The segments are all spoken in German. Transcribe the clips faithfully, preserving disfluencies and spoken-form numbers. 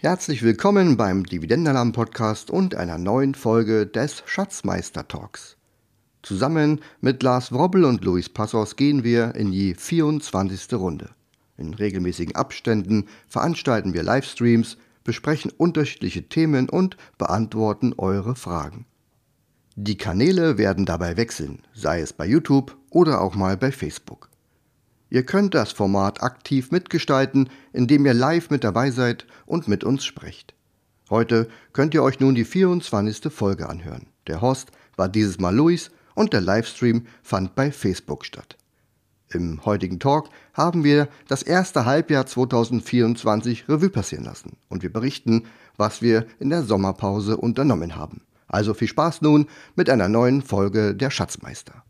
Herzlich willkommen beim Dividendenalarm-Podcast und einer neuen Folge des Schatzmeister-Talks. Zusammen mit Lars Wrobbel und Luis Passos gehen wir in die vierundzwanzigste Runde. In regelmäßigen Abständen veranstalten wir Livestreams, besprechen unterschiedliche Themen und beantworten eure Fragen. Die Kanäle werden dabei wechseln, sei es bei YouTube oder auch mal bei Facebook. Ihr könnt das Format aktiv mitgestalten, indem ihr live mit dabei seid und mit uns sprecht. Heute könnt ihr euch nun die vierundzwanzigste Folge anhören. Der Host war dieses Mal Luis und der Livestream fand bei Facebook statt. Im heutigen Talk haben wir das erste Halbjahr zweitausendvierundzwanzig Revue passieren lassen und wir berichten, was wir in der Sommerpause unternommen haben. Also viel Spaß nun mit einer neuen Folge der Schatzmeister.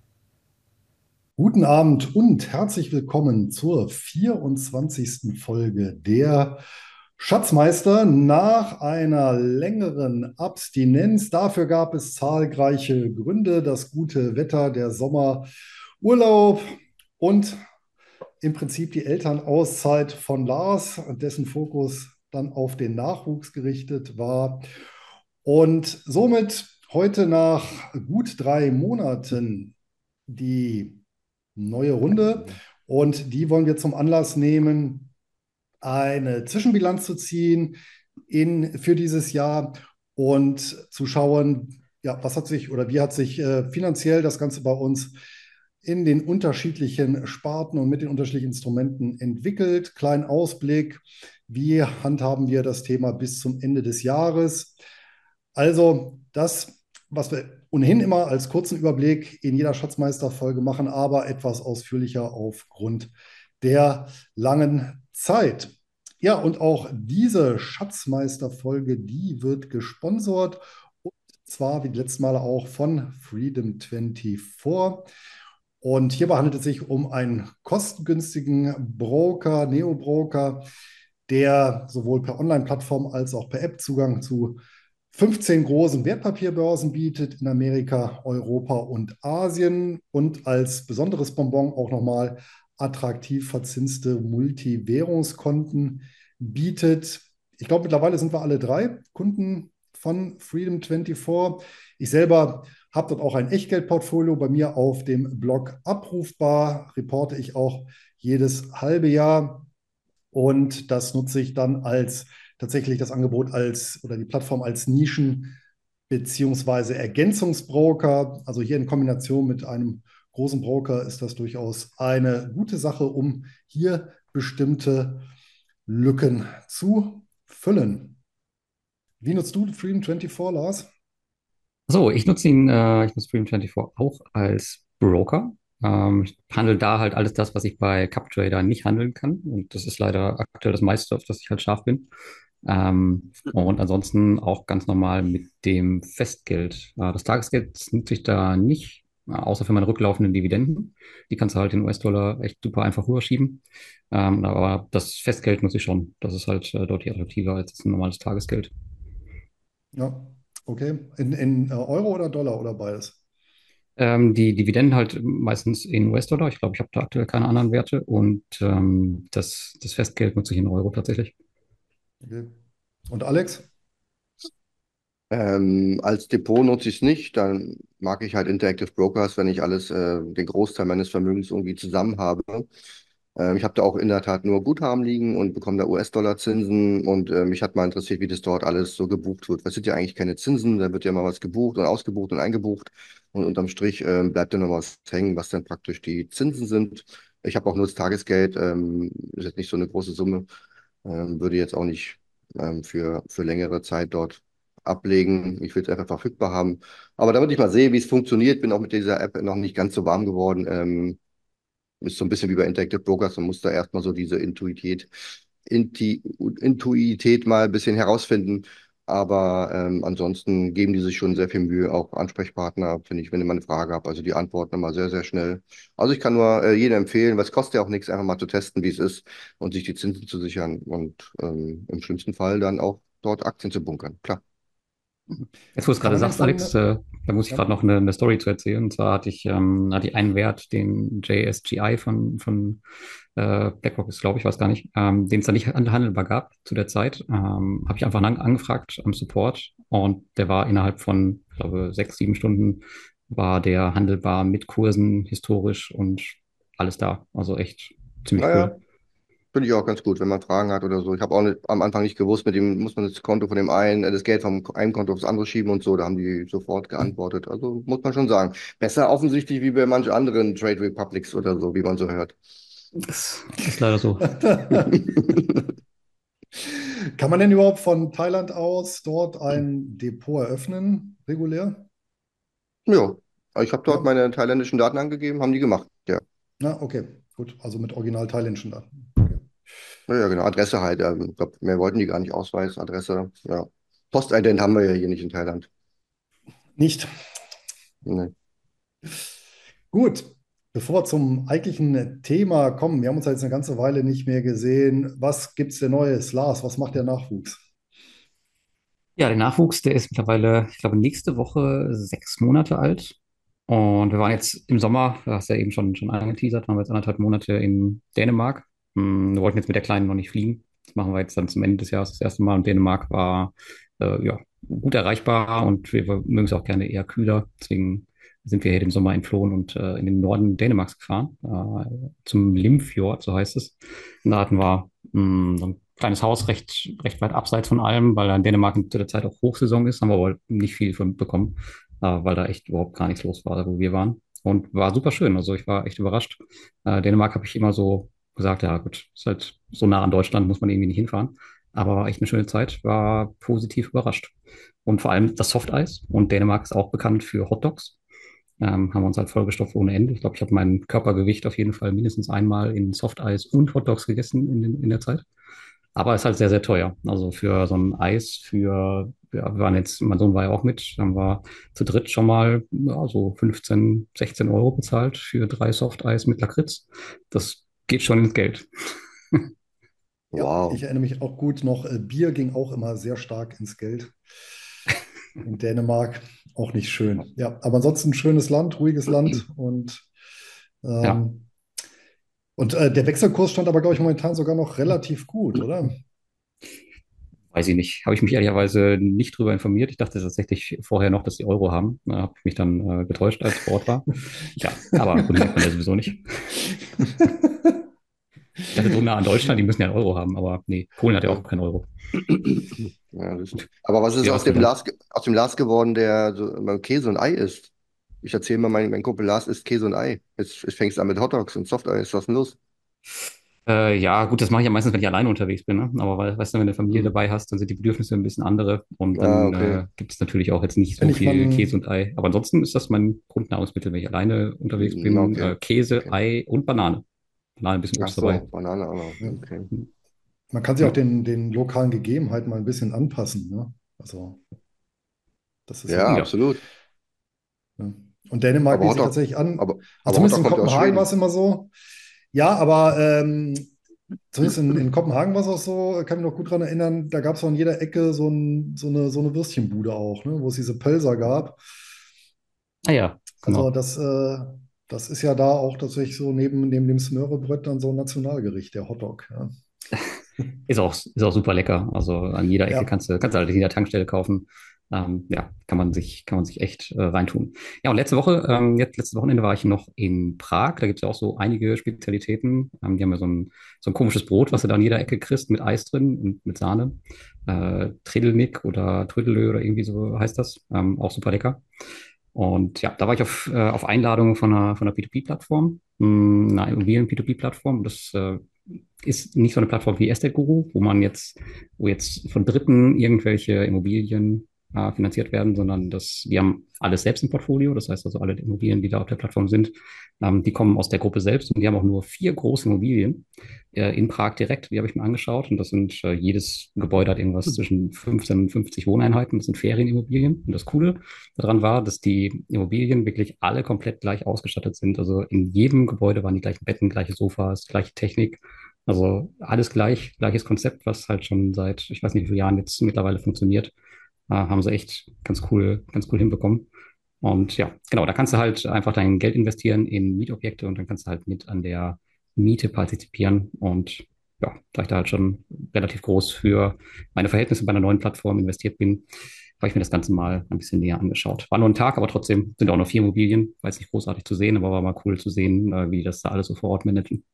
Guten Abend und herzlich willkommen zur vierundzwanzigsten Folge der Schatzmeister nach einer längeren Abstinenz. Dafür gab es zahlreiche Gründe: das gute Wetter, der Sommerurlaub und im Prinzip die Elternauszeit von Lars, dessen Fokus dann auf den Nachwuchs gerichtet war. Und somit heute nach gut drei Monaten die neue Runde. Und die wollen wir zum Anlass nehmen, eine Zwischenbilanz zu ziehen in, für dieses Jahr und zu schauen, ja, was hat sich oder wie hat sich äh, finanziell das Ganze bei uns in den unterschiedlichen Sparten und mit den unterschiedlichen Instrumenten entwickelt. Kleinen Ausblick, wie handhaben wir das Thema bis zum Ende des Jahres. Also das, was wir ohnehin immer als kurzen Überblick in jeder Schatzmeister-Folge machen, aber etwas ausführlicher aufgrund der langen Zeit. Ja, und auch diese Schatzmeister-Folge, die wird gesponsert und zwar wie die letzten Male auch von Freedom vierundzwanzig. Und hierbei handelt es sich um einen kostengünstigen Broker, Neo-Broker, der sowohl per Online-Plattform als auch per App Zugang zu fünfzehn großen Wertpapierbörsen bietet in Amerika, Europa und Asien und als besonderes Bonbon auch nochmal attraktiv verzinste Multiwährungskonten bietet. Ich glaube, mittlerweile sind wir alle drei Kunden von Freedom vierundzwanzig. Ich selber habe dort auch ein Echtgeldportfolio bei mir auf dem Blog abrufbar, reporte ich auch jedes halbe Jahr. Und das nutze ich dann als tatsächlich das Angebot als oder die Plattform als Nischen- beziehungsweise Ergänzungsbroker. Also hier in Kombination mit einem großen Broker ist das durchaus eine gute Sache, um hier bestimmte Lücken zu füllen. Wie nutzt du Freedom vierundzwanzig, Lars? So, ich nutze ihn, äh, ich nutze Freedom vierundzwanzig auch als Broker. Ähm, ich handle da halt alles das, was ich bei CupTrader nicht handeln kann. Und das ist leider aktuell das meiste, auf das ich halt scharf bin. Ähm, und ansonsten auch ganz normal mit dem Festgeld. Äh, das Tagesgeld nutze ich da nicht, äh, außer für meine rücklaufenden Dividenden. Die kannst du halt in U S-Dollar echt super einfach rüberschieben. Ähm, aber das Festgeld nutze ich schon. Das ist halt äh, deutlich attraktiver als ein normales Tagesgeld. Ja, okay. In, in äh, Euro oder Dollar oder beides? Ähm, die Dividenden halt meistens in U S-Dollar. Ich glaube, ich habe da aktuell keine anderen Werte. Und ähm, das, das Festgeld nutze ich in Euro tatsächlich. Okay. Und Alex? Ähm, als Depot nutze ich es nicht, dann mag ich halt Interactive Brokers, wenn ich alles, äh, den Großteil meines Vermögens irgendwie zusammen habe. Ähm, ich habe da auch in der Tat nur Guthaben liegen und bekomme da U S-Dollar-Zinsen und äh, mich hat mal interessiert, wie das dort alles so gebucht wird. Das sind ja eigentlich keine Zinsen, da wird ja mal was gebucht und ausgebucht und eingebucht und unterm Strich ähm, bleibt dann noch was hängen, was dann praktisch die Zinsen sind. Ich habe auch nur das Tagesgeld, ähm, ist jetzt nicht so eine große Summe, ähm, würde jetzt auch nicht ähm, für, für längere Zeit dort ablegen. Ich will es einfach verfügbar haben. Aber damit ich mal sehe, wie es funktioniert, bin auch mit dieser App noch nicht ganz so warm geworden. Ähm, ist so ein bisschen wie bei Interactive Brokers. Man muss da erstmal so diese Intuität, Inti, Intuität mal ein bisschen herausfinden. Aber ähm, ansonsten geben die sich schon sehr viel Mühe. Auch Ansprechpartner, finde ich, wenn ich mal eine Frage habe. Also die antworten immer sehr, sehr schnell. Also ich kann nur äh, jedem empfehlen, weil es kostet ja auch nichts, einfach mal zu testen, wie es ist und sich die Zinsen zu sichern und ähm, im schlimmsten Fall dann auch dort Aktien zu bunkern. Klar. Jetzt, wo du es Kann gerade man denn sagst, Alex, von, äh, da muss ich ja, gerade noch eine, eine Story zu erzählen. Und zwar hatte ich, ähm, hatte ich einen Wert, den J S G I von, von äh, BlackRock ist, glaube ich, weiß gar nicht, ähm, den es da nicht handelbar gab zu der Zeit, ähm, habe ich einfach an, angefragt am Support und der war innerhalb von, ich glaube, sechs, sieben Stunden war der handelbar mit Kursen historisch und alles da. Also echt ziemlich Naja, cool. finde ich auch ganz gut, wenn man Fragen hat oder so. Ich habe auch nicht, am Anfang nicht gewusst, mit dem muss man das Konto von dem einen, äh, das Geld vom einen Konto aufs andere schieben und so. Da haben die sofort geantwortet. Also muss man schon sagen. Besser offensichtlich wie bei manchen anderen Trade Republics oder so, wie man so hört. Das ist leider so. kann man denn überhaupt von Thailand aus dort ein Depot eröffnen, regulär? Ja, ich habe dort Ja, meine thailändischen Daten angegeben, haben die gemacht. Ja, na, okay, gut, also mit original thailändischen Daten. Okay. ja, ja, genau. Adresse halt. Ähm, ich glaube, mehr wollten die gar nicht. Ausweis, Adresse. Ja. Postident haben wir ja hier nicht in Thailand. Nicht. Nee. Gut, bevor wir zum eigentlichen Thema kommen, wir haben uns ja jetzt eine ganze Weile nicht mehr gesehen. Was gibt's denn Neues? Lars, was macht der Nachwuchs? Ja, der Nachwuchs, der ist mittlerweile, ich glaube, nächste Woche sechs Monate alt. Und wir waren jetzt im Sommer, du hast ja eben schon, schon angeteasert, waren wir jetzt anderthalb Monate in Dänemark. Hm, Wir wollten jetzt mit der Kleinen noch nicht fliegen. Das machen wir jetzt dann zum Ende des Jahres das erste Mal. Und Dänemark war äh, ja, gut erreichbar und wir, wir mögen es auch gerne eher kühler. Deswegen sind wir hier den Sommer entflohen und äh, in den Norden Dänemarks gefahren, äh, zum Limfjord, so heißt es. Und da hatten wir mh, so ein kleines Haus recht, recht weit abseits von allem, weil da in Dänemark zu der Zeit auch Hochsaison ist, haben wir aber nicht viel von mitbekommen, äh, weil da echt überhaupt gar nichts los war, wo wir waren. Und war super schön. Also ich war echt überrascht. Äh, Dänemark habe ich immer so gesagt, ja gut, ist halt so nah an Deutschland, muss man irgendwie nicht hinfahren. Aber war echt eine schöne Zeit, war positiv überrascht. Und vor allem das Softeis. Und Dänemark ist auch bekannt für Hotdogs. Ähm, haben wir uns halt vollgestopft ohne Ende. Ich glaube, ich habe mein Körpergewicht auf jeden Fall mindestens einmal in Softeis und Hotdogs gegessen in, den, in der Zeit. Aber ist halt sehr, sehr teuer. Also für so ein Eis, für, ja, wir waren jetzt, mein Sohn war ja auch mit, haben wir zu dritt schon mal ja, so fünfzehn, sechzehn Euro bezahlt für drei Softeis mit Lakritz. Das geht schon ins Geld. Ja, ich Wow. erinnere mich auch gut noch, äh, Bier ging auch immer sehr stark ins Geld. In Dänemark auch nicht schön. Ja, aber ansonsten ein schönes Land, ruhiges Land und, Ja, ähm, und äh, der Wechselkurs stand aber, glaube ich, momentan sogar noch relativ gut, oder? weiß ich nicht. Habe ich mich ehrlicherweise nicht drüber informiert. Ich dachte tatsächlich vorher noch, dass die Euro haben. Da habe ich mich dann äh, getäuscht, als ich vor Ort war. Ja, aber gut, merkt man ja sowieso nicht. Ich dachte, so nah an Deutschland, die müssen ja einen Euro haben, aber nee, Polen hat ja auch Ja. keinen Euro. Ja, das, Gut, aber was ist wieder aus was dem gelernt. Lars, ge- aus dem Lars geworden, der so immer Käse und Ei isst? Ich erzähle mal, mein, mein Kumpel Lars isst Käse und Ei. Jetzt, jetzt fängst du an mit Hotdogs und Softeis. Was ist denn los? Äh, ja, gut, das mache ich ja meistens, wenn ich alleine unterwegs bin, ne? Aber weil, weißt du, wenn du eine Familie Hm. dabei hast, dann sind die Bedürfnisse ein bisschen andere und Ah, dann okay. äh, gibt es natürlich auch jetzt nicht Wenn so ich viel Käse von, und Ei. Aber ansonsten ist das mein Grundnahrungsmittel, wenn ich alleine unterwegs Hm, bin. okay. Äh, Käse, Okay. Ei und Banane. Banane, ein bisschen Ach Obst dabei. so, Banane auch noch. ja, Okay. man kann sich auch Ja, den, den lokalen Gegebenheiten mal ein bisschen anpassen, ne? Also, das ist ja Ja, gut. ja. absolut. Ja. Und Dänemark Aber bietet sich Hotdog, tatsächlich an, aber, also aber zumindest Hotdog in kommt ja aus Kopenhagen war Schweden. es immer so. Ja, aber ähm, zumindest in, in Kopenhagen war es auch so, kann mich noch gut daran erinnern, da gab es auch in jeder Ecke so, ein, so, eine, so eine Würstchenbude auch, ne, wo es diese Pölser gab. Ah ja, Also genau. das, äh, das ist ja da auch tatsächlich so neben, neben dem Smørrebrød dann so ein Nationalgericht, der Hotdog. Ja, Ist auch, ist auch super lecker. Also an jeder Ecke ja. kannst du, kannst du halt in jeder Tankstelle kaufen. Ähm, ja, kann man sich, kann man sich echt äh, reintun. Ja, und letzte Woche, ähm, jetzt letztes Wochenende war ich noch in Prag. Da gibt es ja auch so einige Spezialitäten. Ähm, die haben ja so ein, so ein komisches Brot, was du da an jeder Ecke kriegst, mit Eis drin und mit Sahne. Äh, Tridelnik oder Trödelö oder irgendwie so heißt das. Ähm, auch super lecker. Und ja, da war ich auf, äh, auf Einladung von einer, von einer P zwei P-Plattform, mh, einer Immobilien-P zwei P-Plattform. Das äh, ist nicht so eine Plattform wie Estate Guru, wo man jetzt, wo jetzt von Dritten irgendwelche Immobilien äh, finanziert werden, sondern das, wir haben alles selbst im Portfolio. Das heißt also, alle Immobilien, die da auf der Plattform sind, ähm, die kommen aus der Gruppe selbst und die haben auch nur vier große Immobilien äh, in Prag direkt. Die habe ich mir angeschaut und das sind äh, jedes Gebäude hat irgendwas zwischen fünfzehn und fünfzig Wohneinheiten. Das sind Ferienimmobilien. Und das Coole daran war, dass die Immobilien wirklich alle komplett gleich ausgestattet sind. Also in jedem Gebäude waren die gleichen Betten, gleiche Sofas, gleiche Technik. Also alles gleich, gleiches Konzept, was halt schon seit, ich weiß nicht wie viele Jahren jetzt mittlerweile funktioniert. Äh, haben sie echt ganz cool, ganz cool hinbekommen. Und ja, genau, da kannst du halt einfach dein Geld investieren in Mietobjekte und dann kannst du halt mit an der Miete partizipieren. Und ja, da ich da halt schon relativ groß für meine Verhältnisse bei einer neuen Plattform investiert bin, habe ich mir das Ganze mal ein bisschen näher angeschaut. War nur ein Tag, aber trotzdem sind auch noch vier Immobilien. War jetzt nicht großartig zu sehen, aber war mal cool zu sehen, äh, wie die das da alles so vor Ort managen.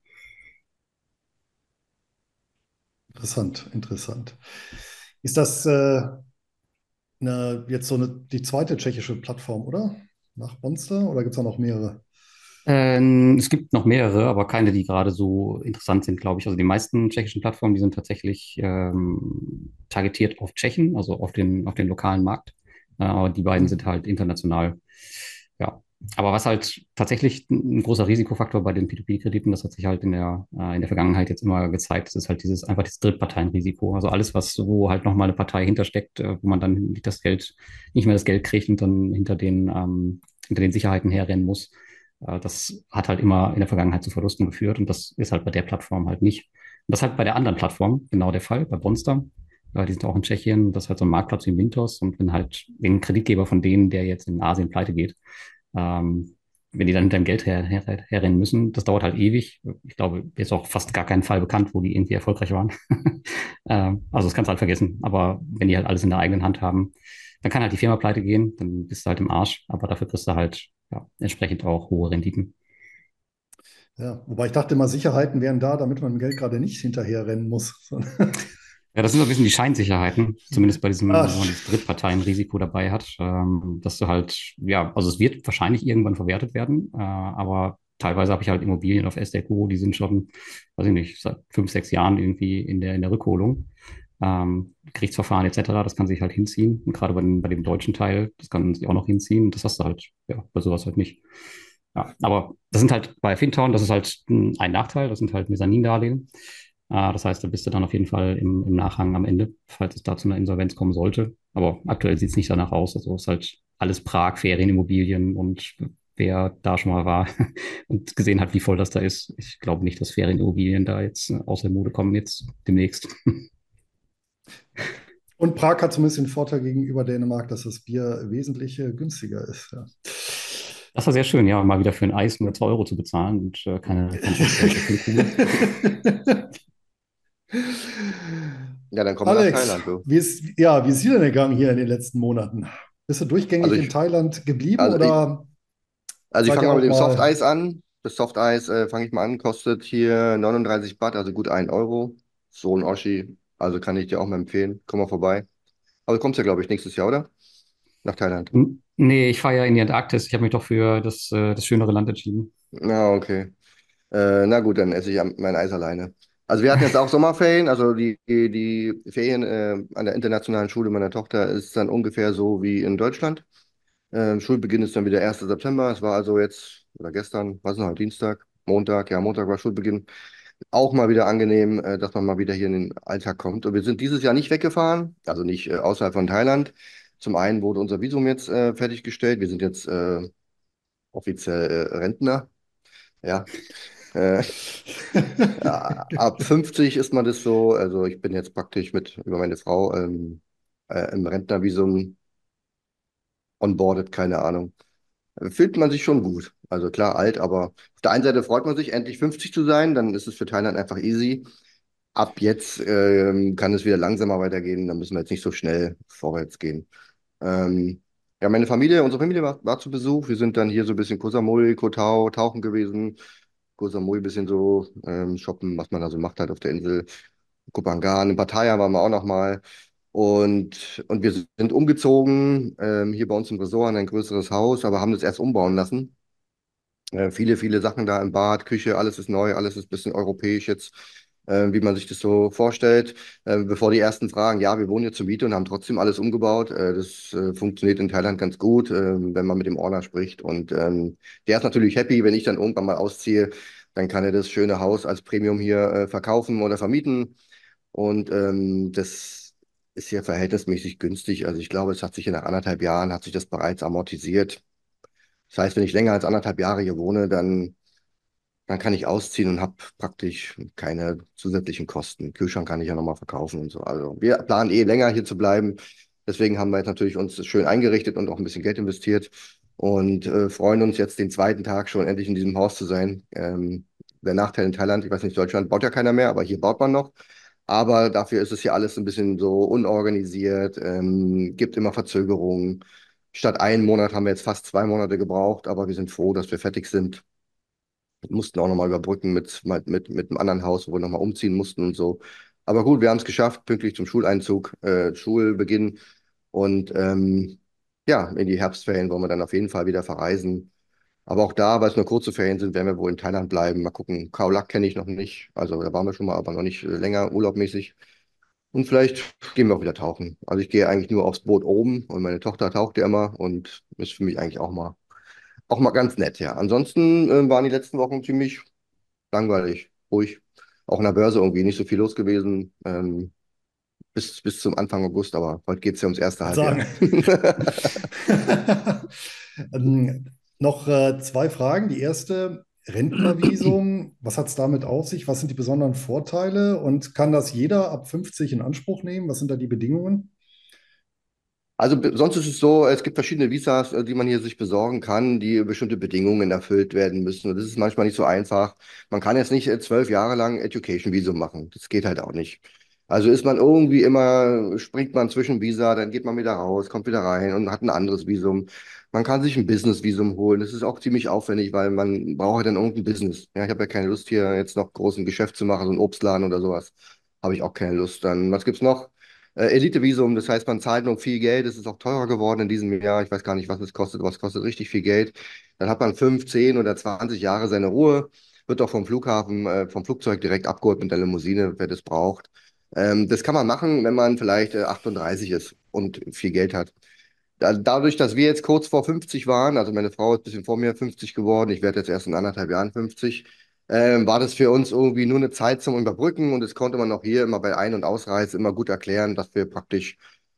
Interessant, interessant. Ist das äh, eine, jetzt so eine, die zweite tschechische Plattform, oder? Nach Monster? Oder gibt es da noch mehrere? Ähm, es gibt noch mehrere, aber keine, die gerade so interessant sind, glaube ich. Also die meisten tschechischen Plattformen, die sind tatsächlich ähm, targetiert auf Tschechen, also auf den, auf den lokalen Markt. Äh, aber die beiden sind Hm. halt international. Ja. Aber was halt tatsächlich ein ein großer Risikofaktor bei den P to P-Krediten, das hat sich halt in der, äh, in der Vergangenheit jetzt immer gezeigt, das ist halt dieses, einfach dieses Drittparteienrisiko. Also alles, was, wo halt nochmal eine Partei hintersteckt, äh, wo man dann nicht das Geld, nicht mehr das Geld kriegt und dann hinter den, ähm, hinter den Sicherheiten herrennen muss. Äh, Das hat halt immer in der Vergangenheit zu Verlusten geführt und das ist halt bei der Plattform halt nicht. Und das ist halt bei der anderen Plattform genau der Fall, bei Bonster. Äh, Die sind auch in Tschechien, das ist halt so ein Marktplatz wie Mintos und wenn halt ein Kreditgeber von denen, der jetzt in Asien pleite geht, ähm, wenn die dann hinter dem Geld her, her, herrennen müssen, das dauert halt ewig. Ich glaube, ist auch fast gar kein Fall bekannt, wo die irgendwie erfolgreich waren. ähm, also das kannst du halt vergessen. Aber wenn die halt alles in der eigenen Hand haben, dann kann halt die Firma pleite gehen, dann bist du halt im Arsch. Aber dafür kriegst du halt ja, entsprechend auch hohe Renditen. Ja, wobei ich dachte immer, Sicherheiten wären da, damit man dem Geld gerade nicht hinterherrennen muss. Ja, das sind so ein bisschen die Scheinsicherheiten, zumindest bei diesem, Ah, wenn man dieses Drittparteienrisiko dabei hat, ähm, dass du halt, ja, also es wird wahrscheinlich irgendwann verwertet werden, äh, aber teilweise habe ich halt Immobilien auf Esteco, die sind schon, weiß ich nicht, seit fünf, sechs Jahren irgendwie in der, in der Rückholung. Ähm, Gerichtsverfahren et cetera, das kann sich halt hinziehen. Und gerade bei, dem- bei dem deutschen Teil, das kann sich auch noch hinziehen. Und das hast du halt, ja, bei sowas halt nicht. Ja, aber das sind halt bei Fintown, das ist halt ein ein Nachteil, das sind halt Mezzanindarlehen. Äh, das heißt, da bist du dann auf jeden Fall im, im Nachhang am Ende, falls es da zu einer Insolvenz kommen sollte. Aber aktuell sieht es nicht danach aus. Also es ist halt alles Prag, Ferienimmobilien und wer da schon mal war und gesehen hat, wie voll das da ist, ich glaube nicht, dass Ferienimmobilien da jetzt äh, aus der Mode kommen jetzt demnächst. und Prag hat zumindest den Vorteil gegenüber Dänemark, dass das Bier wesentlich äh, günstiger ist. Ja. Das war sehr schön, ja, mal wieder für ein Eis nur zwei Euro zu bezahlen und äh, keine, kein fünf Euro für eine Kugel. Ja, dann komm mal nach Alex, Thailand, du. wie ist, ja, wie ist dir denn gegangen hier in den letzten Monaten? Bist du Also durchgängig in ich, Thailand geblieben also ich, oder also ich seid fange ihr mal mit auch dem mal? Softeis an. Das Softeis äh, fange ich mal an, kostet hier neununddreißig Baht, also gut ein Euro. So ein Oschi. Also kann ich dir auch mal empfehlen. Komm mal vorbei. Aber du kommst ja, glaube ich, nächstes Jahr, oder? Nach Thailand. N- Nee, ich fahre ja in die Antarktis. Ich habe mich doch für das, äh, das schönere Land entschieden. Na, okay. Äh, na gut, dann esse ich am- mein Eis alleine. Also wir hatten jetzt auch Sommerferien, also die, die, die Ferien äh, an der internationalen Schule meiner Tochter ist dann ungefähr so wie in Deutschland. Ähm, Schulbeginn ist dann wieder erster September. Es war also jetzt, oder gestern, was ist noch, Dienstag, Montag, ja, Montag war Schulbeginn. Auch mal wieder angenehm, äh, dass man mal wieder hier in den Alltag kommt. Und wir sind dieses Jahr nicht weggefahren, also nicht äh, außerhalb von Thailand. Zum einen wurde unser Visum jetzt äh, fertiggestellt. Wir sind jetzt äh, offiziell äh, Rentner. Ja. Äh, ja, ab fünfzig ist man das so. Also ich bin jetzt praktisch mit über meine Frau ähm, äh, im Rentnervisum onboardet, keine Ahnung. Fühlt man sich schon gut. Also klar, alt, aber auf der einen Seite freut man sich, endlich fünfzig zu sein, dann ist es für Thailand einfach easy. Ab jetzt ähm, kann es wieder langsamer weitergehen, dann müssen wir jetzt nicht so schnell vorwärts gehen. Ähm, ja, meine Familie, unsere Familie war, war zu Besuch. Wir sind dann hier so ein bisschen Koh Samui, Koh Tao, tauchen gewesen. Koh Samui ein bisschen so ähm, shoppen, was man da so macht halt auf der Insel. Koh Phangan, in Pattaya waren wir auch noch mal. Und, und wir sind umgezogen, ähm, hier bei uns im Resort in ein größeres Haus, aber haben das erst umbauen lassen. Äh, viele, viele Sachen da im Bad, Küche, alles ist neu, alles ist ein bisschen europäisch jetzt, äh, wie man sich das so vorstellt. Äh, bevor die ersten fragen, ja, wir wohnen hier zur Miete und haben trotzdem alles umgebaut. Äh, das äh, funktioniert in Thailand ganz gut, äh, wenn man mit dem Owner spricht. Und ähm, der ist natürlich happy, wenn ich dann irgendwann mal ausziehe, dann kann er das schöne Haus als Premium hier äh, verkaufen oder vermieten. Und ähm, das ist hier verhältnismäßig günstig. Also ich glaube, es hat sich in nach anderthalb Jahren, hat sich das bereits amortisiert. Das heißt, wenn ich länger als anderthalb Jahre hier wohne, dann, dann kann ich ausziehen und habe praktisch keine zusätzlichen Kosten. Kühlschrank kann ich ja nochmal verkaufen und so. Also wir planen eh länger hier zu bleiben. Deswegen haben wir jetzt natürlich uns schön eingerichtet und auch ein bisschen Geld investiert und äh, freuen uns jetzt den zweiten Tag schon endlich in diesem Haus zu sein. Ähm, der Nachteil in Thailand, ich weiß nicht, Deutschland baut ja keiner mehr, aber hier baut man noch. Aber dafür ist es hier alles ein bisschen so unorganisiert, ähm, gibt immer Verzögerungen. Statt einen Monat haben wir jetzt fast zwei Monate gebraucht, aber wir sind froh, dass wir fertig sind. Wir mussten auch nochmal überbrücken mit, mit, mit, mit einem anderen Haus, wo wir nochmal umziehen mussten und so. Aber gut, wir haben es geschafft, pünktlich zum Schuleinzug, äh, Schulbeginn und ähm, ja, in die Herbstferien wollen wir dann auf jeden Fall wieder verreisen. Aber auch da, weil es nur kurze Ferien sind, werden wir wohl in Thailand bleiben. Mal gucken. Khao Lak kenne ich noch nicht. Also da waren wir schon mal, aber noch nicht äh, länger urlaubmäßig. Und vielleicht gehen wir auch wieder tauchen. Also ich gehe eigentlich nur aufs Boot oben und meine Tochter taucht ja immer und ist für mich eigentlich auch mal, auch mal ganz nett, ja. Ansonsten äh, waren die letzten Wochen ziemlich langweilig, ruhig. Auch in der Börse irgendwie nicht so viel los gewesen, ähm, bis, bis zum Anfang August, aber heute geht es ja ums erste Wollte Halbjahr. sagen. Ähm, noch äh, zwei Fragen. Die erste, Rentnervisum, was hat es damit auf sich? Was sind die besonderen Vorteile? Und kann das jeder ab fünfzig in Anspruch nehmen? Was sind da die Bedingungen? Also be- sonst ist es so, es gibt verschiedene Visas, äh, die man hier sich besorgen kann, die bestimmte Bedingungen erfüllt werden müssen. Und das ist manchmal nicht so einfach. Man kann jetzt nicht äh, zwölf Jahre lang Education Visum machen. Das geht halt auch nicht. Also ist man irgendwie immer, springt man zwischen Visa, dann geht man wieder raus, kommt wieder rein und hat ein anderes Visum. Man kann sich ein Business-Visum holen. Das ist auch ziemlich aufwendig, weil man braucht ja dann irgendein Business. Ja, ich habe ja keine Lust, hier jetzt noch großen Geschäft zu machen, so ein Obstladen oder sowas. Habe ich auch keine Lust. Dann, was gibt's noch? Äh, Elite-Visum, das heißt, man zahlt noch viel Geld. Es ist auch teurer geworden in diesem Jahr. Ich weiß gar nicht, was es kostet, aber es kostet richtig viel Geld. Dann hat man fünf, zehn oder zwanzig Jahre seine Ruhe, wird auch vom Flughafen, äh, vom Flugzeug direkt abgeholt mit der Limousine, wer das braucht. Ähm, das kann man machen, wenn man vielleicht äh, achtunddreißig ist und viel Geld hat. Da, dadurch, dass wir jetzt kurz vor fünfzig waren, also meine Frau ist ein bisschen vor mir fünfzig geworden, ich werde jetzt erst in anderthalb Jahren fünfzig, ähm, war das für uns irgendwie nur eine Zeit zum Überbrücken und das konnte man auch hier immer bei Ein- und Ausreise immer gut erklären, dass wir praktisch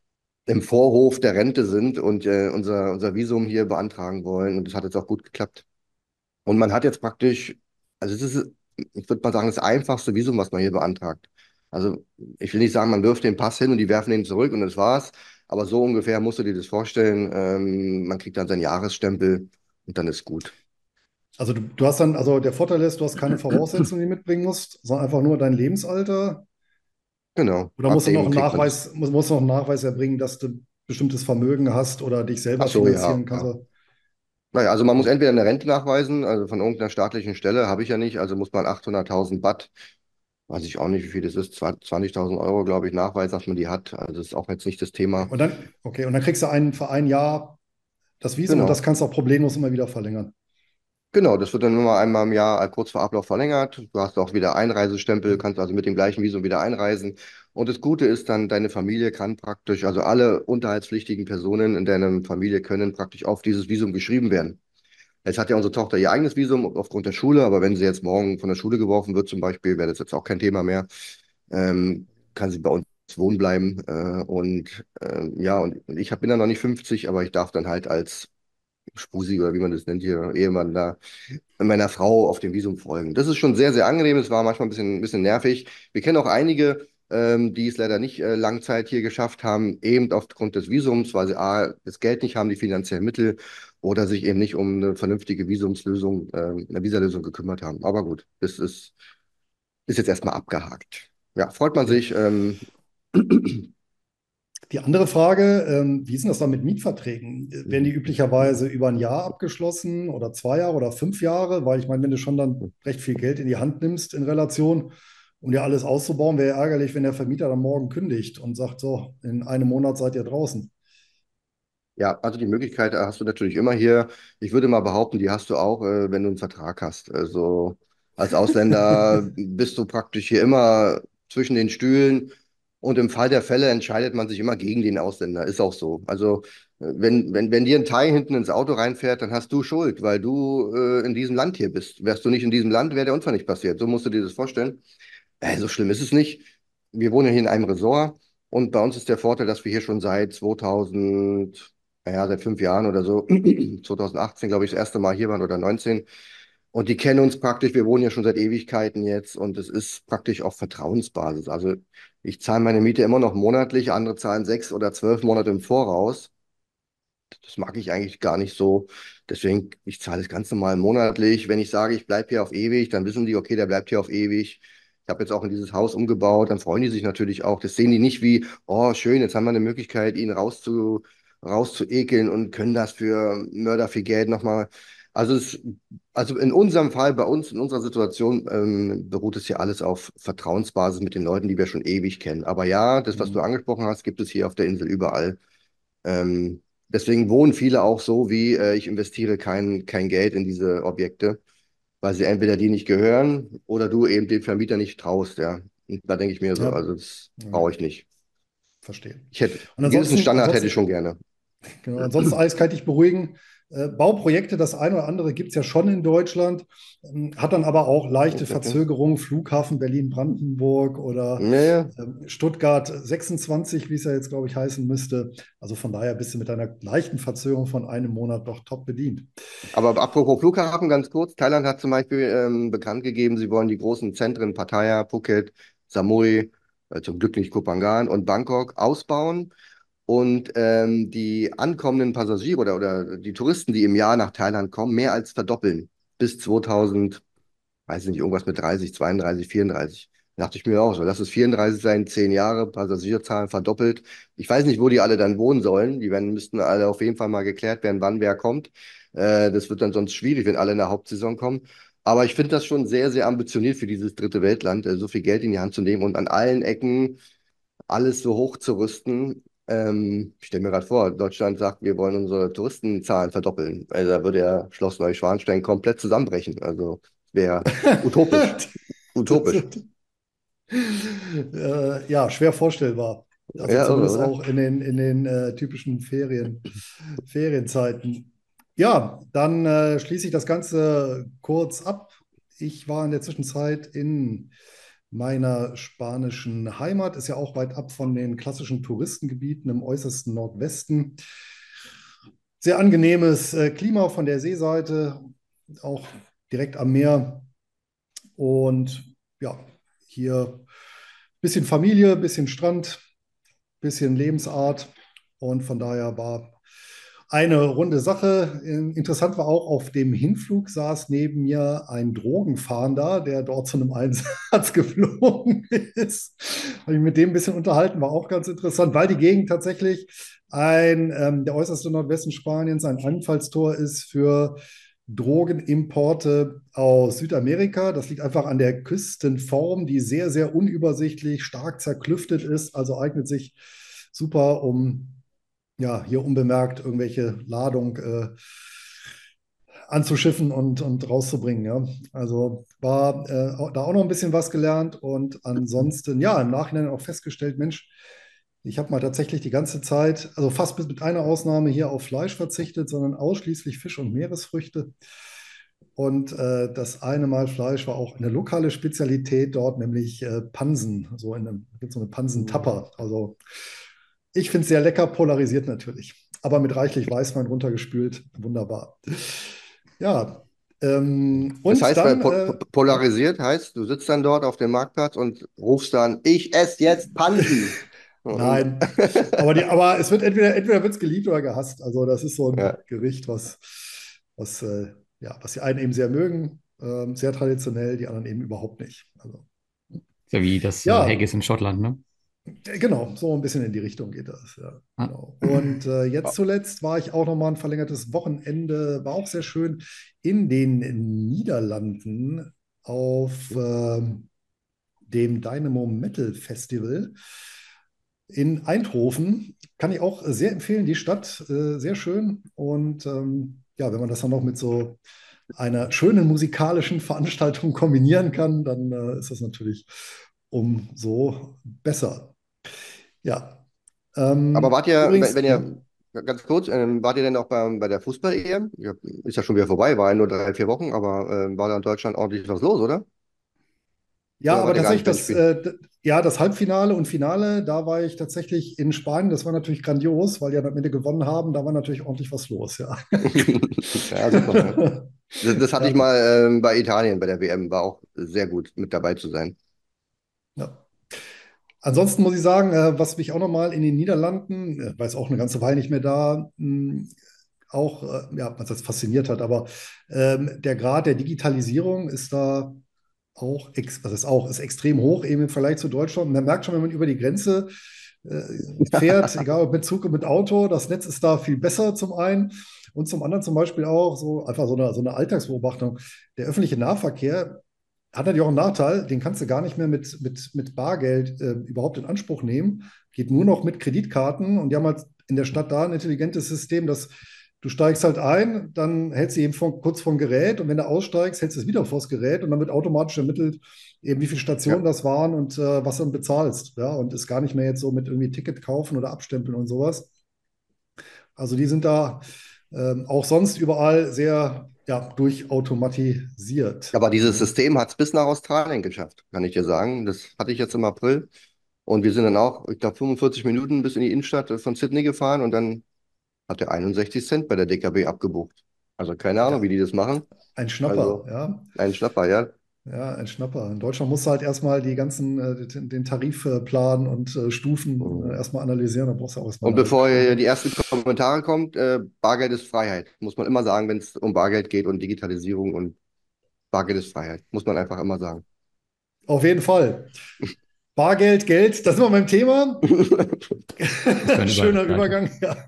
im Vorhof der Rente sind und äh, unser, unser Visum hier beantragen wollen und das hat jetzt auch gut geklappt. Und man hat jetzt praktisch, also es ist, ich würde mal sagen, das einfachste Visum, was man hier beantragt. Also ich will nicht sagen, man wirft den Pass hin und die werfen ihn zurück und das war's. Aber so ungefähr musst du dir das vorstellen. Ähm, man kriegt dann seinen Jahresstempel und dann ist gut. Also du, du hast dann, also der Vorteil ist, du hast keine Voraussetzungen, die du mitbringen musst, sondern einfach nur dein Lebensalter. Genau. Oder Ab musst du noch dem einen kriegt man das. Nachweis, musst, musst du noch einen Nachweis erbringen, dass du bestimmtes Vermögen hast oder dich Ach selber so, finanzieren ja, kannst? ja. Naja, also man muss entweder eine Rente nachweisen, also von irgendeiner staatlichen Stelle habe ich ja nicht, also muss man achthunderttausend Baht, weiß ich auch nicht, wie viel das ist, zwanzigtausend Euro, glaube ich, nachweisen, dass man die hat. Also das ist auch jetzt nicht das Okay, Thema. und dann, okay, und dann kriegst du einen für ein Jahr das Visum und das Genau. kannst du auch problemlos immer wieder verlängern. Genau, das wird dann nur mal einmal im Jahr äh, kurz vor Ablauf verlängert. Du hast auch wieder Einreisestempel, Mhm. kannst also mit dem gleichen Visum wieder einreisen. Und das Gute ist dann, deine Familie kann praktisch, also alle unterhaltspflichtigen Personen in deiner Familie können praktisch auf dieses Visum geschrieben werden. Jetzt hat ja unsere Tochter ihr eigenes Visum aufgrund der Schule, aber wenn sie jetzt morgen von der Schule geworfen wird zum Beispiel, wäre das jetzt auch kein Thema mehr. Ähm, kann sie bei uns wohnen bleiben. Äh, und ähm, ja, und ich hab, bin dann noch nicht fünfzig, aber ich darf dann halt als Spusi oder wie man das nennt hier, Ehemann da, meiner Frau auf dem Visum folgen. Das ist schon sehr, sehr angenehm. Es war manchmal ein bisschen, ein bisschen nervig. Wir kennen auch einige, ähm, die es leider nicht äh, Langzeit hier geschafft haben, eben aufgrund des Visums, weil sie A, das Geld nicht haben, die finanziellen Mittel oder sich eben nicht um eine vernünftige Visumslösung, ähm, eine Visalösung gekümmert haben. Aber gut, das ist, ist jetzt erstmal abgehakt. Ja, freut man Okay. sich. Ähm, Die andere Frage, ähm, wie ist denn das dann mit Mietverträgen? Werden die üblicherweise über ein Jahr abgeschlossen oder zwei Jahre oder fünf Jahre? Weil ich meine, wenn du schon dann recht viel Geld in die Hand nimmst in Relation, um dir alles auszubauen, wäre ja ärgerlich, wenn der Vermieter dann morgen kündigt und sagt, so, in einem Monat seid ihr draußen. Ja, also die Möglichkeit hast du natürlich immer hier. Ich würde mal behaupten, die hast du auch, äh, wenn du einen Vertrag hast. Also als Ausländer bist du praktisch hier immer zwischen den Stühlen und im Fall der Fälle entscheidet man sich immer gegen den Ausländer. Ist auch so. Also äh, wenn, wenn, wenn dir ein Thai hinten ins Auto reinfährt, dann hast du Schuld, weil du äh, in diesem Land hier bist. Wärst du nicht in diesem Land, wäre der Unfall nicht passiert. So musst du dir das vorstellen. Äh, so schlimm ist es nicht. Wir wohnen hier in einem Resort und bei uns ist der Vorteil, dass wir hier schon seit zweitausend, naja, seit fünf Jahren oder so, zweitausendachtzehn, glaube ich, das erste Mal hier waren oder neunzehn. Und die kennen uns praktisch, wir wohnen ja schon seit Ewigkeiten jetzt und es ist praktisch auf Vertrauensbasis. Also ich zahle meine Miete immer noch monatlich, andere zahlen sechs oder zwölf Monate im Voraus. Das mag ich eigentlich gar nicht so. Deswegen, ich zahle das ganz normal monatlich. Wenn ich sage, ich bleibe hier auf ewig, dann wissen die, okay, der bleibt hier auf ewig. Ich habe jetzt auch in dieses Haus umgebaut, dann freuen die sich natürlich auch. Das sehen die nicht wie, oh, schön, jetzt haben wir eine Möglichkeit, ihn rauszu, rauszuekeln und können das für Mörder viel Geld nochmal. Also, es, also in unserem Fall, bei uns, in unserer Situation, ähm, beruht es ja alles auf Vertrauensbasis mit den Leuten, die wir schon ewig kennen. Aber ja, das, was du Mhm. angesprochen hast, gibt es hier auf der Insel überall. Ähm, deswegen wohnen viele auch so wie, äh, ich investiere kein, kein Geld in diese Objekte, weil sie entweder die nicht gehören oder du eben dem Vermieter nicht traust, ja. Und da denke ich mir so, Ja, also das ja, brauche ich nicht. verstehe. Ich hätte, Und einen gewissen ansonsten, Standard hätte ich ansonsten schon gerne. Genau, ansonsten alles kann ich dich beruhigen. Äh, Bauprojekte, das eine oder andere gibt es ja schon in Deutschland, ähm, hat dann aber auch leichte Okay, okay. Verzögerungen. Flughafen Berlin-Brandenburg oder Ja, ja. ähm, Stuttgart sechsundzwanzig, wie es ja jetzt, glaube ich, heißen müsste. Also von daher bist du mit einer leichten Verzögerung von einem Monat doch top bedient. Aber apropos Flughafen, ganz kurz. Thailand hat zum Beispiel ähm, bekannt gegeben, sie wollen die großen Zentren Pattaya, Phuket, Samui, äh, zum Glück nicht Koh Phangan und Bangkok ausbauen. Und ähm, die ankommenden Passagiere oder, oder die Touristen, die im Jahr nach Thailand kommen, mehr als verdoppeln. Bis zweitausend, weiß ich nicht, irgendwas mit dreißig, zweiunddreißig, vierunddreißig. Da dachte ich mir auch so, lass es vierunddreißig sein, zehn Jahre, Passagierzahlen verdoppelt. Ich weiß nicht, wo die alle dann wohnen sollen. Die werden, müssten alle auf jeden Fall mal geklärt werden, wann wer kommt. Äh, das wird dann sonst schwierig, wenn alle in der Hauptsaison kommen. Aber ich finde das schon sehr, sehr ambitioniert für dieses dritte Weltland, äh, so viel Geld in die Hand zu nehmen und an allen Ecken alles so hochzurüsten. Ähm, ich stelle mir gerade vor, Deutschland sagt, wir wollen unsere Touristenzahlen verdoppeln. Also da würde ja Schloss Neuschwanstein komplett zusammenbrechen. Also wäre utopisch. Das, Utopisch. äh, ja, schwer vorstellbar. Also Ja, irre, zumindest oder? auch in den, in den äh, typischen Ferien, Ferienzeiten. Ja, dann äh, schließe ich das Ganze kurz ab. Ich war in der Zwischenzeit in meiner spanischen Heimat, ist ja auch weit ab von den klassischen Touristengebieten im äußersten Nordwesten. Sehr angenehmes äh, Klima von der Seeseite, auch direkt am Meer. Und ja, hier ein bisschen Familie, bisschen Strand, bisschen Lebensart. Und von daher war eine runde Sache. Interessant war auch, auf dem Hinflug saß neben mir ein Drogenfahnder, der dort zu einem Einsatz geflogen ist. Habe ich mit dem ein bisschen unterhalten, war auch ganz interessant, weil die Gegend tatsächlich ein, ähm, der äußerste Nordwesten Spaniens ein Einfallstor ist für Drogenimporte aus Südamerika. Das liegt einfach an der Küstenform, die sehr, sehr unübersichtlich, stark zerklüftet ist. Also eignet sich super, um ja, hier unbemerkt irgendwelche Ladung äh, anzuschiffen und, und rauszubringen. Ja. Also war äh, da auch noch ein bisschen was gelernt und ansonsten, ja, im Nachhinein auch festgestellt, Mensch, ich habe mal tatsächlich die ganze Zeit, also fast bis mit einer Ausnahme hier auf Fleisch verzichtet, sondern ausschließlich Fisch und Meeresfrüchte. Und äh, das eine Mal Fleisch war auch eine lokale Spezialität dort, nämlich äh, Pansen. So in einem, gibt so eine Pansentapper. Also ich finde es sehr lecker, polarisiert natürlich. Aber mit reichlich Weißwein runtergespült. Wunderbar. Ja, ähm, Das und heißt, weil dann, po po- äh, ja, polarisiert heißt, du sitzt dann dort auf dem Marktplatz und rufst dann, ich esse jetzt Pansen. Und, nein. Aber, die, aber es wird entweder, entweder wird es geliebt oder gehasst. Also das ist so ein ja. Gericht, was, was, äh, ja, was die einen eben sehr mögen, ähm, sehr traditionell, die anderen eben überhaupt nicht. Also, Ist ja wie das äh, ja, Haggis in Schottland, ne? äh, genau, so ein bisschen in die Richtung geht das. Ja, Ah. genau. Und äh, jetzt zuletzt war ich auch noch mal ein verlängertes Wochenende, war auch sehr schön in den Niederlanden auf ähm, dem Dynamo Metal Festival in Eindhoven. Kann ich auch sehr empfehlen, die Stadt, äh, sehr schön. Und ähm, ja, wenn man das dann noch mit so einer schönen musikalischen Veranstaltung kombinieren kann, dann äh, ist das natürlich umso besser. Ja, Aber ähm, wart ihr, wenn, übrigens, wenn ja. ihr, ganz kurz, ähm, wart ihr denn auch bei, bei der Fußball-E M? Ja, ist ja schon wieder vorbei, war ja nur drei, vier Wochen, aber ähm, war da in Deutschland ordentlich was los, oder? Ja, Oder aber wart ihr gar tatsächlich nicht beim das, Spiel? äh, d- ja, das Halbfinale und Finale, da war ich tatsächlich in Spanien. Das war natürlich grandios, weil die am Ende gewonnen haben. Da war natürlich ordentlich was los, ja. Ja, super. Ja. Das, das hatte ich Ja, mal ähm, bei Italien, bei der W M, war auch sehr gut mit dabei zu sein. ja. Ansonsten muss ich sagen, äh, was mich auch nochmal in den Niederlanden, äh, war jetzt auch eine ganze Weile nicht mehr da, mh, auch, äh, ja, was das fasziniert hat, aber ähm, der Grad der Digitalisierung ist da auch, ex was ist auch, ist extrem hoch, eben im Vergleich zu Deutschland. Man merkt schon, wenn man über die Grenze äh, fährt, egal ob mit Zug oder mit Auto, das Netz ist da viel besser zum einen. Und zum anderen zum Beispiel auch so einfach so eine, so eine Alltagsbeobachtung. Der öffentliche Nahverkehr hat natürlich auch einen Nachteil, den kannst du gar nicht mehr mit, mit, mit Bargeld äh, überhaupt in Anspruch nehmen. Geht nur noch mit Kreditkarten. Und die haben halt in der Stadt da ein intelligentes System, dass du steigst halt ein, dann hältst du eben vor, kurz vor dem Gerät und wenn du aussteigst, hältst du es wieder vors Gerät und dann wird automatisch ermittelt, eben wie viele Stationen Ja. das waren und äh, was du dann bezahlst. Ja, und ist gar nicht mehr jetzt so mit irgendwie Ticket kaufen oder abstempeln und sowas. Also die sind da ähm, auch sonst überall sehr ja, durchautomatisiert. Aber dieses Ja. System hat es bis nach Australien geschafft, kann ich dir sagen. Das hatte ich jetzt im April. Und wir sind dann auch, ich glaube, fünfundvierzig Minuten bis in die Innenstadt von Sydney gefahren und dann hat er einundsechzig Cent bei der D K B abgebucht. Also keine Ahnung, wie Ja, die das machen. ein Schnapper, Also ja. ein Schnapper, ja. Ja, ein Schnapper. In Deutschland musst du halt erstmal die ganzen, äh, den, den Tarifplan und äh, Stufen äh, Mhm. erstmal analysieren. Da brauchst du auch erstmal Und eine halbe bevor hier Stunde. die ersten Kommentare kommt, äh, Bargeld ist Freiheit. Muss man immer sagen, wenn es um Bargeld geht und Digitalisierung und Bargeld ist Freiheit. Muss man einfach immer sagen. Auf jeden Fall. Bargeld, Geld, das sind wir beim Thema. Was für eine Schöner Überleitung. Übergang, ja.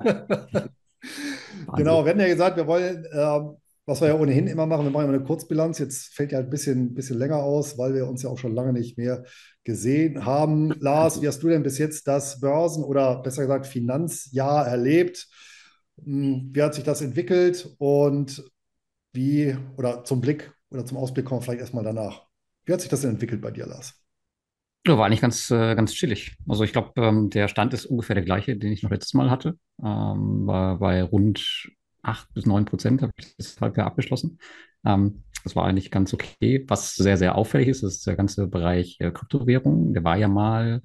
Genau, Wahnsinn. wir hatten ja gesagt, wir wollen, ähm, was wir ja ohnehin immer machen, wir machen immer eine Kurzbilanz. Jetzt fällt ja ein bisschen, bisschen länger aus, weil wir uns ja auch schon lange nicht mehr gesehen haben. Lars, wie hast du denn bis jetzt das Börsen- oder besser gesagt Finanzjahr erlebt? Hm, Wie hat sich das entwickelt und wie, oder zum Blick oder zum Ausblick kommen wir vielleicht erstmal danach. Wie hat sich das denn entwickelt bei dir, Lars? Ja, war eigentlich ganz, äh, ganz chillig. Also ich glaube, ähm, der Stand ist ungefähr der gleiche, den ich noch letztes Mal hatte. Ähm, war bei rund acht bis neun Prozent habe ich das Halbjahr abgeschlossen. Ähm, das war eigentlich ganz okay. Was sehr, sehr auffällig ist, ist der ganze Bereich äh, Kryptowährung. Der war ja mal,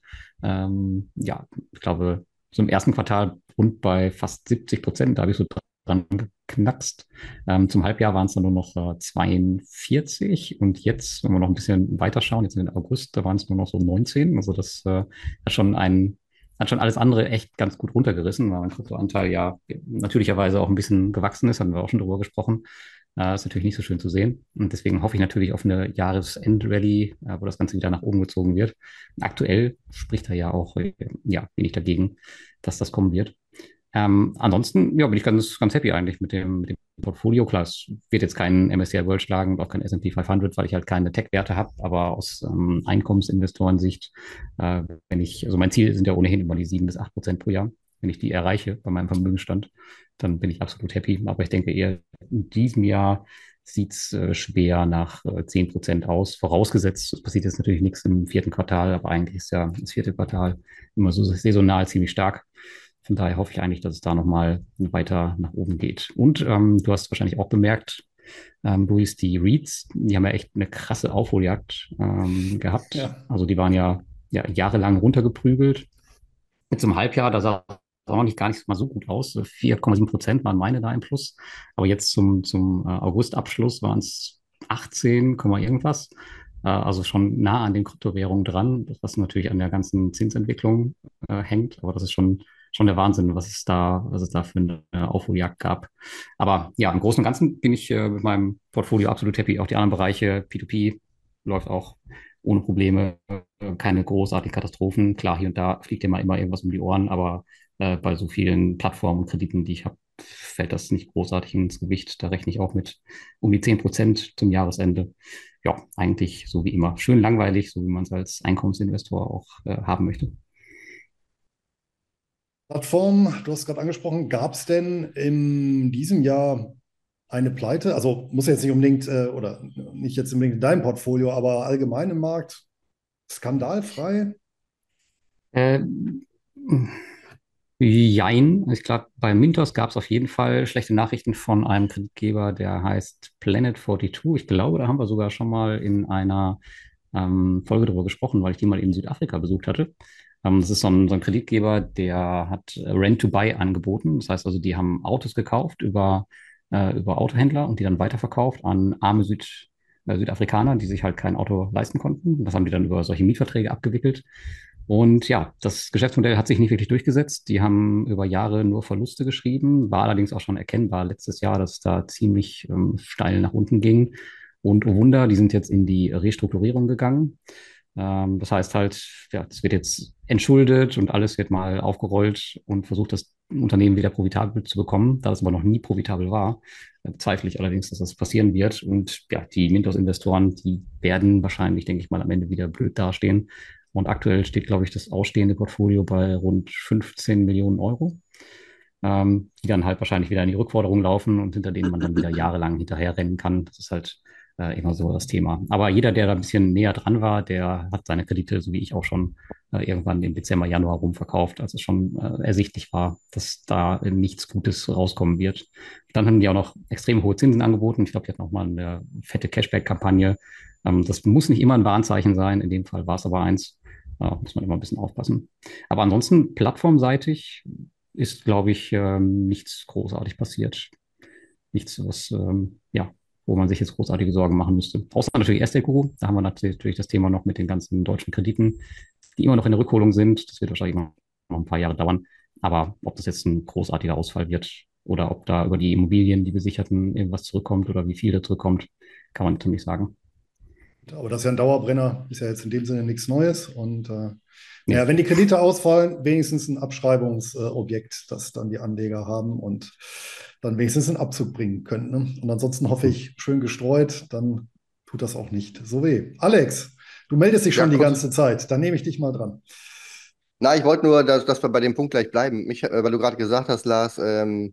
ähm, ja, ich glaube, so im ersten Quartal rund bei fast siebzig Prozent. Da habe ich so dran geknackst. Ähm, zum Halbjahr waren es dann nur noch äh, zweiundvierzig und jetzt, wenn wir noch ein bisschen weiter schauen, jetzt in den August, da waren es nur noch so neunzehn. Also das äh, hat schon ein, hat schon alles andere echt ganz gut runtergerissen, weil mein Kryptoanteil ja natürlicherweise auch ein bisschen gewachsen ist, hatten wir auch schon drüber gesprochen. Äh, ist natürlich nicht so schön zu sehen. Und deswegen hoffe ich natürlich auf eine Jahresend-Rallye, äh, wo das Ganze wieder nach oben gezogen wird. Aktuell spricht da ja auch äh, ja, wenig dagegen, dass das kommen wird. Ähm, ansonsten, ja, bin ich ganz, ganz happy eigentlich mit dem, mit dem Portfolio. Klar, es wird jetzt kein M S C I World schlagen und auch kein S und P fünfhundert, weil ich halt keine Tech-Werte habe, aber aus ähm, Einkommensinvestorensicht, äh, wenn ich, also mein Ziel sind ja ohnehin immer die sieben bis acht Prozent pro Jahr. Wenn ich die erreiche bei meinem Vermögensstand, dann bin ich absolut happy. Aber ich denke eher, in diesem Jahr sieht's äh, schwer nach äh, zehn Prozent aus. Vorausgesetzt, es passiert jetzt natürlich nichts im vierten Quartal, aber eigentlich ist ja das vierte Quartal immer so saisonal ziemlich stark. Von daher hoffe ich eigentlich, dass es da nochmal weiter nach oben geht. Und ähm, du hast wahrscheinlich auch bemerkt, ähm, Luis, die REITs, die haben ja echt eine krasse Aufholjagd ähm, gehabt. Ja. Also die waren ja, ja jahrelang runtergeprügelt. Jetzt im Halbjahr, da sah es auch nicht gar nicht mal so gut aus. vier Komma sieben Prozent waren meine da im Plus. Aber jetzt zum, zum äh, Augustabschluss waren es achtzehn, irgendwas. Äh, also schon nah an den Kryptowährungen dran, was natürlich an der ganzen Zinsentwicklung äh, hängt. Aber das ist schon, schon der Wahnsinn, was es da, was es da für eine Aufholjagd gab. Aber ja, im Großen und Ganzen bin ich äh, mit meinem Portfolio absolut happy. Auch die anderen Bereiche, P zwei P läuft auch ohne Probleme, äh, keine großartigen Katastrophen. Klar, hier und da fliegt dir mal immer irgendwas um die Ohren, aber äh, bei so vielen Plattformen und Krediten, die ich habe, fällt das nicht großartig ins Gewicht. Da rechne ich auch mit um die zehn Prozent zum Jahresende. Ja, eigentlich so wie immer. Schön langweilig, so wie man es als Einkommensinvestor auch äh, haben möchte. Plattform, du hast es gerade angesprochen, gab es denn in diesem Jahr eine Pleite? Also muss jetzt nicht unbedingt, äh, oder nicht jetzt unbedingt in deinem Portfolio, aber allgemein im Markt skandalfrei? Äh, Jein. Ich glaube, bei Mintos gab es auf jeden Fall schlechte Nachrichten von einem Kreditgeber, der heißt Planet zweiundvierzig. Ich glaube, da haben wir sogar schon mal in einer ähm, Folge darüber gesprochen, weil ich die mal in Südafrika besucht hatte. Ähm, das ist so ein, so ein Kreditgeber, der hat Rent to Buy angeboten. Das heißt also, die haben Autos gekauft über äh, über Autohändler und die dann weiterverkauft an arme Süd, äh, Südafrikaner, die sich halt kein Auto leisten konnten. Das haben die dann über solche Mietverträge abgewickelt. Und ja, das Geschäftsmodell hat sich nicht wirklich durchgesetzt. Die haben über Jahre nur Verluste geschrieben, war allerdings auch schon erkennbar letztes Jahr, dass es da ziemlich ähm, steil nach unten ging. Und oh Wunder, die sind jetzt in die Restrukturierung gegangen. Ähm, das heißt halt, ja, es wird jetzt entschuldet und alles wird mal aufgerollt und versucht, das Unternehmen wieder profitabel zu bekommen. Da es aber noch nie profitabel war, äh, bezweifle ich allerdings, dass das passieren wird. Und ja, die Mintos-Investoren, die werden wahrscheinlich, denke ich mal, am Ende wieder blöd dastehen. Und aktuell steht, glaube ich, das ausstehende Portfolio bei rund fünfzehn Millionen Euro, ähm, die dann halt wahrscheinlich wieder in die Rückforderung laufen und hinter denen man dann wieder jahrelang hinterherrennen kann. Das ist halt äh, immer so das Thema. Aber jeder, der da ein bisschen näher dran war, der hat seine Kredite, so wie ich auch schon, äh, irgendwann im Dezember, Januar rumverkauft, als es schon äh, ersichtlich war, dass da äh, nichts Gutes rauskommen wird. Dann haben die auch noch extrem hohe Zinsen angeboten. Ich glaube, die hatten auch mal eine fette Cashback-Kampagne. Ähm, das muss nicht immer ein Warnzeichen sein. In dem Fall war es aber eins. Da muss man immer ein bisschen aufpassen. Aber ansonsten, plattformseitig ist, glaube ich, ähm, nichts großartig passiert. Nichts, was, ähm, ja, wo man sich jetzt großartige Sorgen machen müsste. Außer natürlich Estate Guru. Da haben wir natürlich das Thema noch mit den ganzen deutschen Krediten, die immer noch in der Rückholung sind. Das wird wahrscheinlich noch ein paar Jahre dauern. Aber ob das jetzt ein großartiger Ausfall wird oder ob da über die Immobilien, die Besicherten, irgendwas zurückkommt oder wie viel da zurückkommt, kann man natürlich nicht sagen. Aber das ist ja ein Dauerbrenner, ist ja jetzt in dem Sinne nichts Neues. Und äh, naja, Nee. wenn die Kredite ausfallen, wenigstens ein Abschreibungsobjekt, das dann die Anleger haben und dann wenigstens einen Abzug bringen können. Ne? Und ansonsten hoffe ich, schön gestreut, dann tut das auch nicht so weh. Alex, du meldest dich Ja, schon die kurz. ganze Zeit, dann nehme ich dich mal dran. Na, ich wollte nur, dass, dass wir bei dem Punkt gleich bleiben. Mich, äh, weil du gerade gesagt hast, Lars, ähm,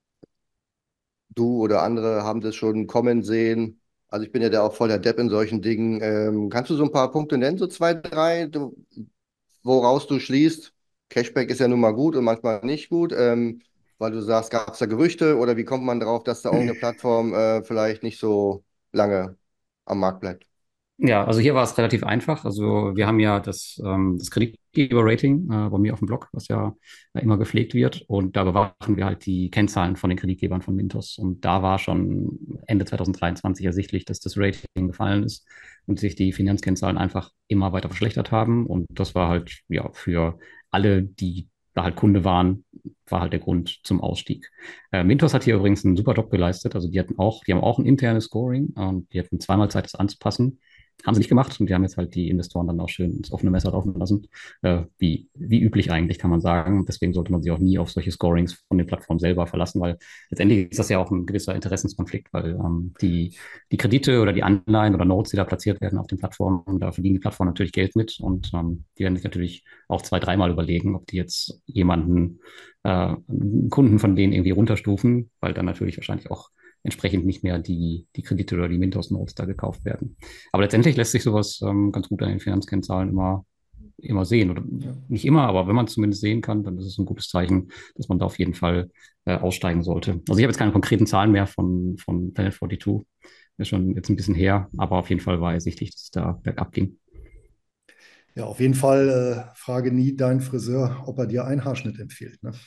du oder andere haben das schon kommen sehen. Also ich bin ja da auch voll der Depp in solchen Dingen. Ähm, kannst du so ein paar Punkte nennen, so zwei, drei, du, woraus du schließt? Cashback ist ja nun mal gut und manchmal nicht gut, ähm, weil du sagst, gab es da Gerüchte oder wie kommt man drauf, dass da irgendeine Plattform äh, vielleicht nicht so lange am Markt bleibt? Ja, also hier war es relativ einfach. Also wir haben ja das, ähm, das Kreditgeber-Rating äh, bei mir auf dem Blog, was ja äh, immer gepflegt wird. Und da bewachen wir halt die Kennzahlen von den Kreditgebern von Mintos. Und da war schon Ende zwanzig dreiundzwanzig ersichtlich, dass das Rating gefallen ist und sich die Finanzkennzahlen einfach immer weiter verschlechtert haben. Und das war halt ja für alle, die da halt Kunde waren, war halt der Grund zum Ausstieg. Äh, Mintos hat hier übrigens einen super Job geleistet. Also die hatten auch, die haben auch ein internes Scoring und die hatten zweimal Zeit, das anzupassen. Haben sie nicht gemacht und die haben jetzt halt die Investoren dann auch schön ins offene Messer laufen lassen. Äh, wie, wie üblich eigentlich, kann man sagen. Deswegen sollte man sich auch nie auf solche Scorings von den Plattformen selber verlassen, weil letztendlich ist das ja auch ein gewisser Interessenskonflikt, weil ähm, die, die Kredite oder die Anleihen oder Notes, die da platziert werden auf den Plattformen, da verdienen die Plattformen natürlich Geld mit und ähm, die werden sich natürlich auch zwei, dreimal überlegen, ob die jetzt jemanden, äh, einen Kunden von denen irgendwie runterstufen, weil dann natürlich wahrscheinlich auch entsprechend nicht mehr die, die Kredite oder die Mintos Notes da gekauft werden. Aber letztendlich lässt sich sowas ähm, ganz gut an den Finanzkennzahlen immer, immer sehen. Oder Ja. nicht immer, aber wenn man es zumindest sehen kann, dann ist es ein gutes Zeichen, dass man da auf jeden Fall äh, aussteigen sollte. Also ich habe jetzt keine konkreten Zahlen mehr von, von Planet zweiundvierzig. Ist schon jetzt ein bisschen her, aber auf jeden Fall war ersichtlich, dass es da bergab ging. Ja, auf jeden Fall äh, frage nie deinen Friseur, ob er dir einen Haarschnitt empfiehlt. Ne?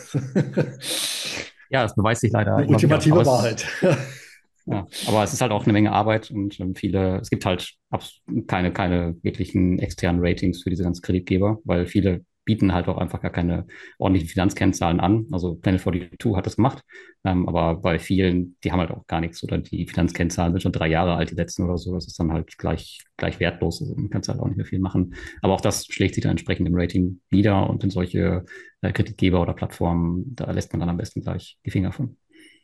Ja, das beweist sich leider Eine immer wieder. Aber ultimative es, Wahrheit. ja, aber es ist halt auch eine Menge Arbeit und ähm, viele, es gibt halt abs- keine, keine wirklichen externen Ratings für diese ganzen Kreditgeber, weil viele bieten halt auch einfach gar keine ordentlichen Finanzkennzahlen an. Also Planet zweiundvierzig hat das gemacht, ähm, aber bei vielen, die haben halt auch gar nichts oder die Finanzkennzahlen sind schon drei Jahre alt, die letzten oder so. Das ist dann halt gleich, gleich wertlos. Also man kann halt auch nicht mehr viel machen. Aber auch das schlägt sich dann entsprechend im Rating nieder und in solche äh, Kreditgeber oder Plattformen, da lässt man dann am besten gleich die Finger von.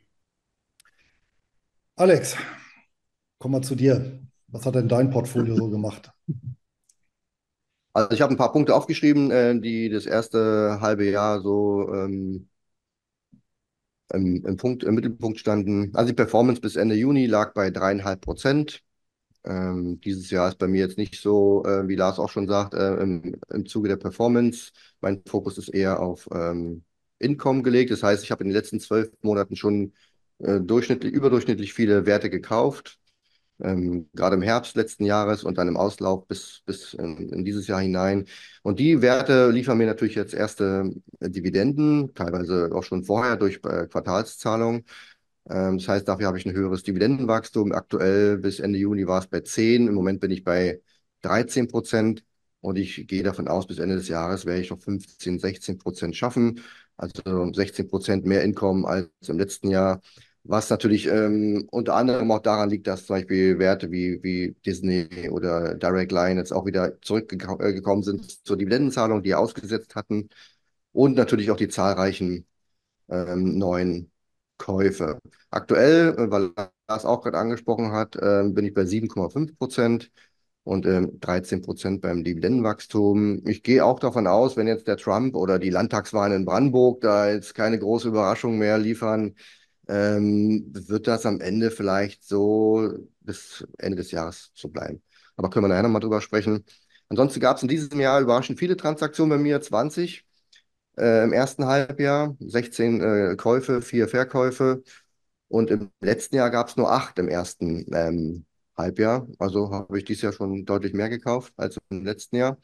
Alex, komm mal zu dir. Was hat denn dein Portfolio so gemacht? Also ich habe ein paar Punkte aufgeschrieben, äh, die das erste halbe Jahr so ähm, im, im Punkt, im Mittelpunkt standen. Also die Performance bis Ende Juni lag bei dreieinhalb Prozent. Ähm, dieses Jahr ist bei mir jetzt nicht so, äh, wie Lars auch schon sagt, äh, im, im Zuge der Performance. Mein Fokus ist eher auf ähm, Income gelegt. Das heißt, ich habe in den letzten zwölf Monaten schon äh, durchschnittlich, überdurchschnittlich viele Werte gekauft. Ähm, gerade im Herbst letzten Jahres und dann im Auslauf bis, bis in, in dieses Jahr hinein. Und die Werte liefern mir natürlich jetzt erste äh, Dividenden, teilweise auch schon vorher durch äh, Quartalszahlungen. Ähm, das heißt, dafür habe ich ein höheres Dividendenwachstum. Aktuell bis Ende Juni war es bei zehn. Im Moment bin ich bei dreizehn Prozent. Und ich gehe davon aus, bis Ende des Jahres werde ich noch fünfzehn, sechzehn Prozent schaffen. Also sechzehn Prozent mehr Einkommen als im letzten Jahr. Was natürlich ähm, unter anderem auch daran liegt, dass zum Beispiel Werte wie, wie Disney oder Direct Line jetzt auch wieder zurückgekommen sind zur Dividendenzahlung, die ausgesetzt hatten. Und natürlich auch die zahlreichen ähm, neuen Käufe. Aktuell, äh, weil Lars auch gerade angesprochen hat, ähm, bin ich bei sieben Komma fünf Prozent und ähm, dreizehn Prozent beim Dividendenwachstum. Ich gehe auch davon aus, wenn jetzt der Trump oder die Landtagswahlen in Brandenburg da jetzt keine große Überraschung mehr liefern, ähm, wird das am Ende vielleicht so bis Ende des Jahres so bleiben. Aber können wir nachher nochmal drüber sprechen. Ansonsten gab es in diesem Jahr überraschend viele Transaktionen bei mir, zwanzig äh, im ersten Halbjahr, sechzehn äh, Käufe, vier Verkäufe. Und im letzten Jahr gab es nur acht im ersten ähm, Halbjahr. Also habe ich dieses Jahr schon deutlich mehr gekauft als im letzten Jahr.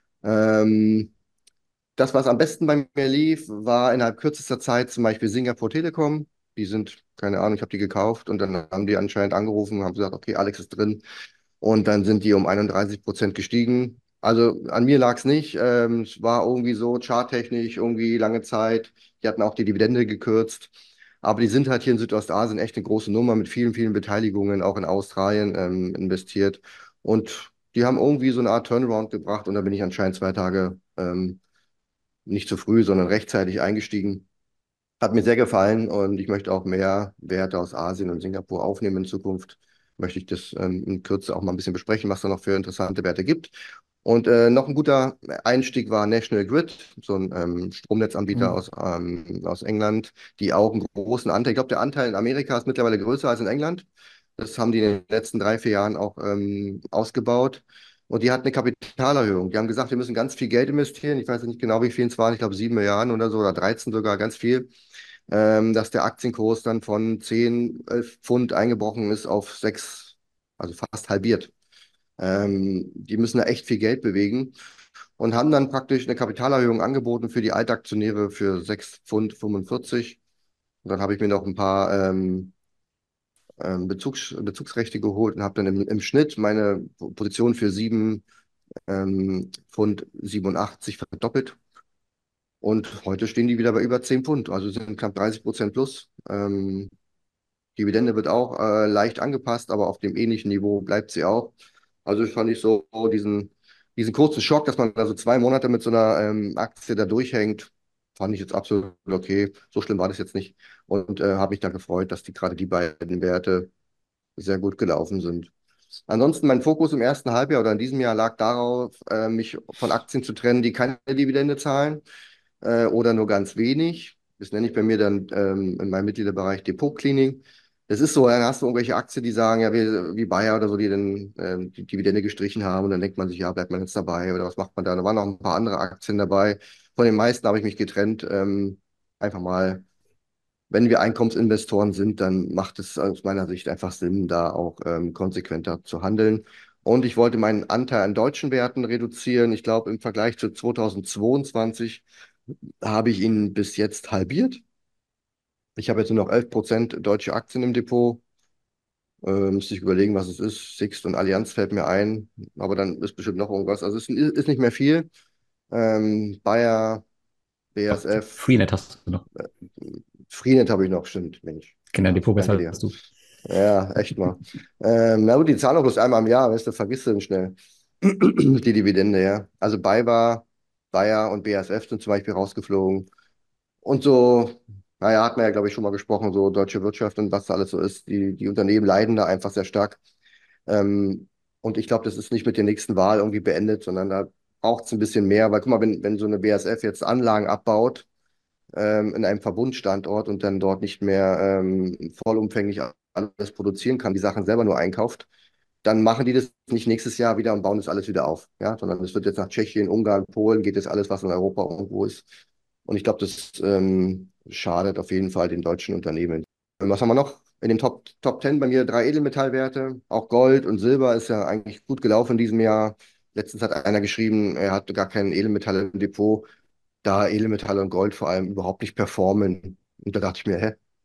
Ähm, Das, was am besten bei mir lief, war innerhalb kürzester Zeit zum Beispiel Singapore Telekom. Die sind, keine Ahnung, ich habe die gekauft und dann haben die anscheinend angerufen und haben gesagt, okay, Alex ist drin. Und dann sind die um einunddreißig Prozent gestiegen. Also an mir lag es nicht. Ähm, es war irgendwie so charttechnisch irgendwie lange Zeit. Die hatten auch die Dividende gekürzt. Aber die sind halt hier in Südostasien echt eine große Nummer mit vielen, vielen Beteiligungen, auch in Australien ähm, investiert. Und die haben irgendwie so eine Art Turnaround gebracht und da bin ich anscheinend zwei Tage ähm, nicht zu früh, sondern rechtzeitig eingestiegen. Hat mir sehr gefallen und ich möchte auch mehr Werte aus Asien und Singapur aufnehmen in Zukunft. Möchte ich das ähm, in Kürze auch mal ein bisschen besprechen, was da noch für interessante Werte gibt. Und äh, noch ein guter Einstieg war National Grid, so ein ähm, Stromnetzanbieter Hm. aus, ähm, aus England, die auch einen großen Anteil, ich glaube, der Anteil in Amerika ist mittlerweile größer als in England. Das haben die in den letzten drei, vier Jahren auch ähm, ausgebaut. Und die hat eine Kapitalerhöhung. Die haben gesagt, wir müssen ganz viel Geld investieren. Ich weiß nicht genau, wie viel es waren. Ich glaube, sieben Milliarden oder so oder dreizehn sogar, ganz viel, ähm, dass der Aktienkurs dann von zehn, elf Pfund eingebrochen ist auf sechs, also fast halbiert. Ähm, die müssen da echt viel Geld bewegen und haben dann praktisch eine Kapitalerhöhung angeboten für die Altaktionäre für sechs Pfund fünfundvierzig. Und dann habe ich mir noch ein paar ähm, ähm, Bezugs Bezugsrechte geholt und habe dann im, im Schnitt meine Position für sieben ähm, Pfund siebenundachtzig verdoppelt. Und heute stehen die wieder bei über zehn Pfund, also sind knapp dreißig Prozent plus. Ähm, Dividende wird auch äh, leicht angepasst, aber auf dem ähnlichen Niveau bleibt sie auch. Also fand ich so diesen, diesen kurzen Schock, dass man da so zwei Monate mit so einer ähm, Aktie da durchhängt, fand ich jetzt absolut okay. So schlimm war das jetzt nicht. Und äh, habe mich dann gefreut, dass die gerade die beiden Werte sehr gut gelaufen sind. Ansonsten mein Fokus im ersten Halbjahr oder in diesem Jahr lag darauf, äh, mich von Aktien zu trennen, die keine Dividende zahlen äh, oder nur ganz wenig. Das nenne ich bei mir dann ähm, in meinem Mitgliederbereich Depot-Cleaning. Das ist so, dann hast du irgendwelche Aktien, die sagen, ja, wie, wie Bayer oder so, die dann ähm, die Dividende gestrichen haben und dann denkt man sich, ja, bleibt man jetzt dabei oder was macht man da? Da waren noch ein paar andere Aktien dabei. Von den meisten habe ich mich getrennt. Ähm, einfach mal, wenn wir Einkommensinvestoren sind, dann macht es aus meiner Sicht einfach Sinn, da auch ähm, konsequenter zu handeln. Und ich wollte meinen Anteil an deutschen Werten reduzieren. Ich glaube, im Vergleich zu zweitausendzweiundzwanzig habe ich ihn bis jetzt halbiert. Ich habe jetzt nur noch elf Prozent deutsche Aktien im Depot. Äh, müsste ich überlegen, was es ist. Sixt und Allianz fällt mir ein, aber dann ist bestimmt noch irgendwas. Also es ist, ist nicht mehr viel. Ähm, Bayer, Doch, B A S F, Freenet hast du noch. äh, Freenet habe ich noch, stimmt, Mensch. Genau, Depot Danke besser dir. als du. Ja, echt mal. Ähm, na gut, die zahlen auch bloß einmal im Jahr, weißt du, vergisst du dann schnell. Die Dividende, ja. Also Bayer, Bayer und B A S F sind zum Beispiel rausgeflogen. Und so, naja, hat man ja, glaube ich, schon mal gesprochen, so deutsche Wirtschaft und was da alles so ist. Die, die Unternehmen leiden da einfach sehr stark. Ähm, und ich glaube, das ist nicht mit der nächsten Wahl irgendwie beendet, sondern da braucht es ein bisschen mehr. Weil guck mal, wenn, wenn so eine B A S F jetzt Anlagen abbaut, ähm, in einem Verbundstandort und dann dort nicht mehr ähm, vollumfänglich alles produzieren kann, die Sachen selber nur einkauft, dann machen die das nicht nächstes Jahr wieder und bauen das alles wieder auf. Ja, sondern es wird jetzt nach Tschechien, Ungarn, Polen, geht das alles, was in Europa irgendwo ist. Und ich glaube, das ähm, schadet auf jeden Fall den deutschen Unternehmen. Ähm, Was haben wir noch? In den Top, Top zehn bei mir drei Edelmetallwerte. Auch Gold und Silber ist ja eigentlich gut gelaufen in diesem Jahr. Letztens hat einer geschrieben, er hat gar kein Edelmetall im Depot, da Edelmetalle und Gold vor allem überhaupt nicht performen. Und da dachte ich mir, hä?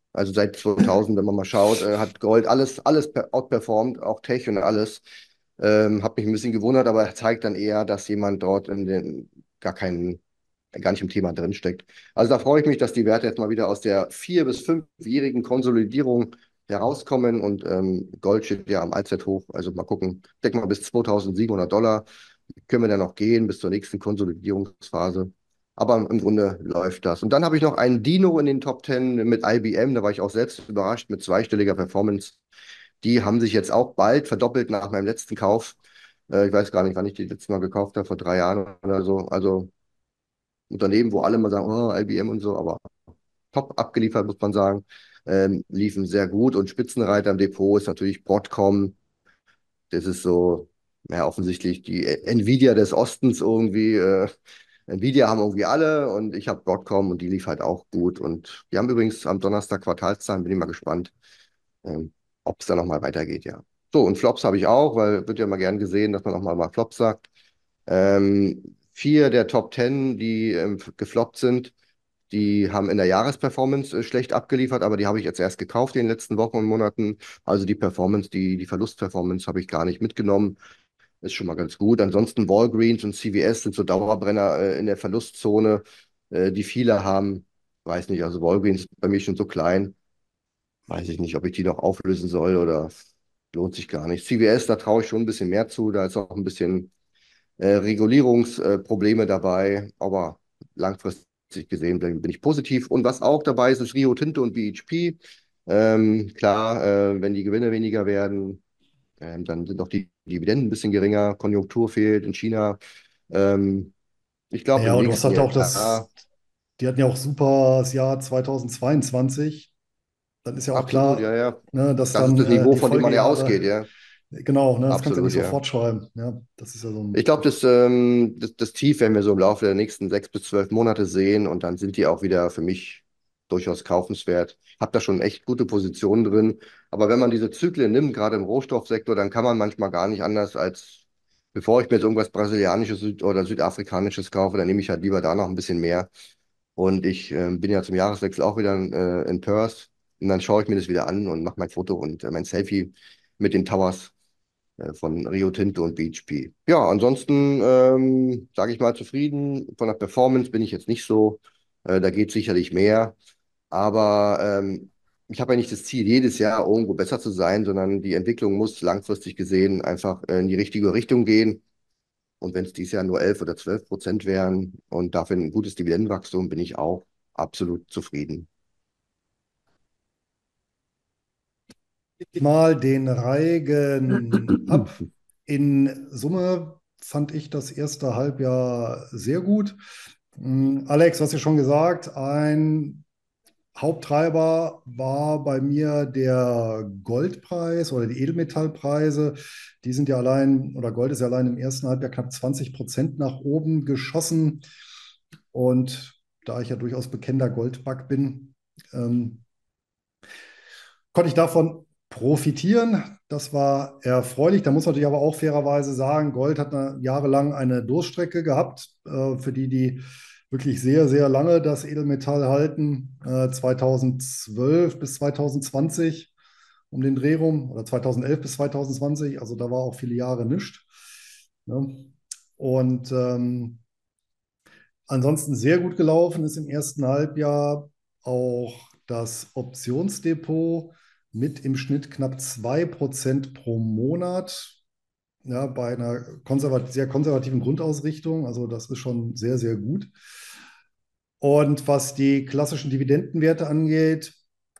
Also seit zweitausend, wenn man mal schaut, äh, hat Gold alles, alles per- outperformed, auch Tech und alles. Ähm, hat mich ein bisschen gewundert, aber zeigt dann eher, dass jemand dort in den gar keinen, gar nicht im Thema drinsteckt. Also da freue ich mich, dass die Werte jetzt mal wieder aus der vier- bis fünfjährigen Konsolidierung herauskommen und ähm, Gold steht ja am Allzeithoch. Also mal gucken, ich denke mal bis zweitausendsiebenhundert Dollar können wir dann noch gehen bis zur nächsten Konsolidierungsphase. Aber im Grunde läuft das. Und dann habe ich noch einen Dino in den Top Ten mit I B M. Da war ich auch selbst überrascht mit zweistelliger Performance. Die haben sich jetzt auch bald verdoppelt nach meinem letzten Kauf. Äh, ich weiß gar nicht, wann ich die letzte Mal gekauft habe, vor drei Jahren oder so. Also Unternehmen, wo alle mal sagen, oh, I B M und so, aber top abgeliefert, muss man sagen. Ähm, liefen sehr gut. Und Spitzenreiter im Depot ist natürlich Broadcom. Das ist so, ja, offensichtlich die Nvidia des Ostens irgendwie. Äh, Nvidia haben irgendwie alle und ich habe Broadcom und die lief halt auch gut. Und wir haben übrigens am Donnerstag Quartalszahlen, bin ich mal gespannt, ähm, ob es da nochmal weitergeht, ja. So, und Flops habe ich auch, weil wird ja mal gern gesehen, dass man auch mal, mal Flops sagt. Ähm, vier der Top Ten, die ähm, gefloppt sind, die haben in der Jahresperformance äh, schlecht abgeliefert, aber die habe ich jetzt erst gekauft in den letzten Wochen und Monaten. Also die Performance, die, die Verlustperformance habe ich gar nicht mitgenommen. Ist schon mal ganz gut. Ansonsten Walgreens und C V S sind so Dauerbrenner äh, in der Verlustzone, äh, die viele haben. Weiß nicht, also Walgreens ist bei mir schon so klein. Weiß ich nicht, ob ich die noch auflösen soll oder lohnt sich gar nicht. C V S, da traue ich schon ein bisschen mehr zu. Da ist auch ein bisschen äh, Regulierungsprobleme dabei, aber langfristig gesehen bin, bin ich positiv. Und was auch dabei ist, ist Rio Tinto und B H P. Ähm, klar, äh, wenn die Gewinne weniger werden, ähm, dann sind auch die Dividenden ein bisschen geringer. Konjunktur fehlt in China. Ähm, ich glaube, Ja, im und du hast nächsten halt auch Jahr, das, die hatten ja auch super das Jahr zweitausendzweiundzwanzig. Dann ist ja auch absolut, klar, ja, ja. ne, dass Das ist dann das äh, Niveau, die von dem man ja ausgeht, Folgejahre, ja. genau, ne, das kannst du ja nicht Absolut, ja. sofort schreiben. Ja, das ist ja so Ich ein. glaube, das, ähm, das, das Tief werden wir so im Laufe der nächsten sechs bis zwölf Monate sehen und dann sind die auch wieder für mich durchaus kaufenswert. Hab da schon echt gute Positionen drin. Aber wenn man diese Zyklen nimmt, gerade im Rohstoffsektor, dann kann man manchmal gar nicht anders als, bevor ich mir jetzt irgendwas Brasilianisches Süd- oder Südafrikanisches kaufe, dann nehme ich halt lieber da noch ein bisschen mehr. Und ich ähm, bin ja zum Jahreswechsel auch wieder äh, in Perth und dann schaue ich mir das wieder an und mache mein Foto und äh, mein Selfie mit den Towers äh, von Rio Tinto und B H P. Ja, ansonsten ähm, sage ich mal zufrieden. Von der Performance bin ich jetzt nicht so. Äh, da geht sicherlich mehr. Aber ähm, ich habe ja nicht das Ziel, jedes Jahr irgendwo besser zu sein, sondern die Entwicklung muss langfristig gesehen einfach äh, in die richtige Richtung gehen. Und wenn es dieses Jahr nur elf oder zwölf Prozent wären und dafür ein gutes Dividendenwachstum, bin ich auch absolut zufrieden. Mal den Reigen ab. In Summe fand ich das erste Halbjahr sehr gut. Mm, Alex, du hast ja schon gesagt, ein Haupttreiber war bei mir der Goldpreis oder die Edelmetallpreise. Die sind ja allein, oder Gold ist ja allein im ersten Halbjahr knapp zwanzig Prozent nach oben geschossen. Und da ich ja durchaus bekennender Goldbug bin, ähm, konnte ich davon profitieren. Das war erfreulich. Da muss man natürlich aber auch fairerweise sagen, Gold hat eine, jahrelang eine Durststrecke gehabt, äh, für die, die wirklich sehr, sehr lange das Edelmetall halten, äh, zweitausendzwölf bis zweitausendzwanzig um den Dreh rum oder zweitausendelf bis zweitausendzwanzig. Also da war auch viele Jahre nichts. Ne? Und ähm, ansonsten sehr gut gelaufen ist im ersten Halbjahr auch das Optionsdepot mit im Schnitt knapp zwei Prozent pro Monat. Ja, bei einer konservat sehr konservativen Grundausrichtung. Also das ist schon sehr, sehr gut. Und was die klassischen Dividendenwerte angeht,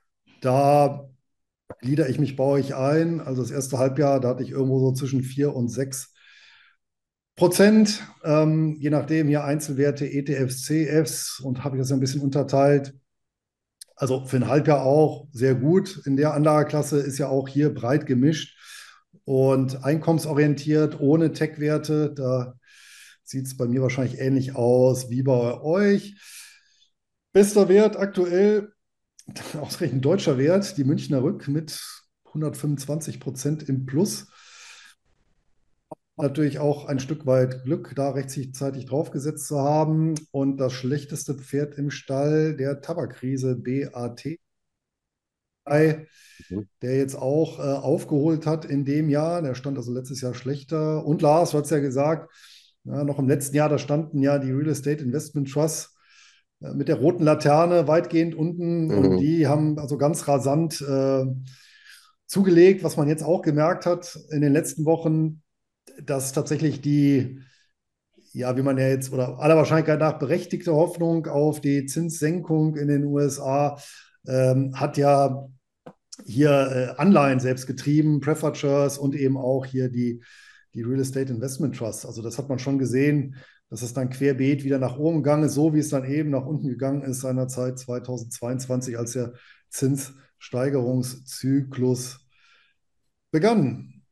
da gliedere ich mich bei euch ein. Also das erste Halbjahr, da hatte ich irgendwo so zwischen vier und sechs Prozent, ähm, je nachdem hier Einzelwerte, E T Fs, C Fs und habe ich das ein bisschen unterteilt. Also für ein Halbjahr auch sehr gut. In der Anlageklasse ist ja auch hier breit gemischt und einkommensorientiert, ohne Tech-Werte. Da sieht es bei mir wahrscheinlich ähnlich aus wie bei euch. Bester Wert aktuell, ausgerechnet deutscher Wert, die Münchner Rück mit hundertfünfundzwanzig Prozent im Plus. Natürlich auch ein Stück weit Glück, da rechtzeitig draufgesetzt zu haben. Und das schlechteste Pferd im Stall der Tabakkrise B A T. Mhm. der jetzt auch äh, aufgeholt hat in dem Jahr. Der stand also letztes Jahr schlechter. Und Lars, du hast ja gesagt, ja, noch im letzten Jahr, da standen ja die Real Estate Investment Trusts äh, mit der roten Laterne weitgehend unten und Mhm. die haben also ganz rasant äh, zugelegt, was man jetzt auch gemerkt hat in den letzten Wochen, dass tatsächlich die, ja, wie man ja jetzt oder aller Wahrscheinlichkeit nach berechtigte Hoffnung auf die Zinssenkung in den U S A ähm, hat ja hier äh, Anleihen selbst getrieben, Preferred und eben auch hier die, die Real Estate Investment Trust. Also das hat man schon gesehen, dass es dann querbeet wieder nach oben gegangen ist, so wie es dann eben nach unten gegangen ist seinerzeit zweitausendzweiundzwanzig, als der Zinssteigerungszyklus begann.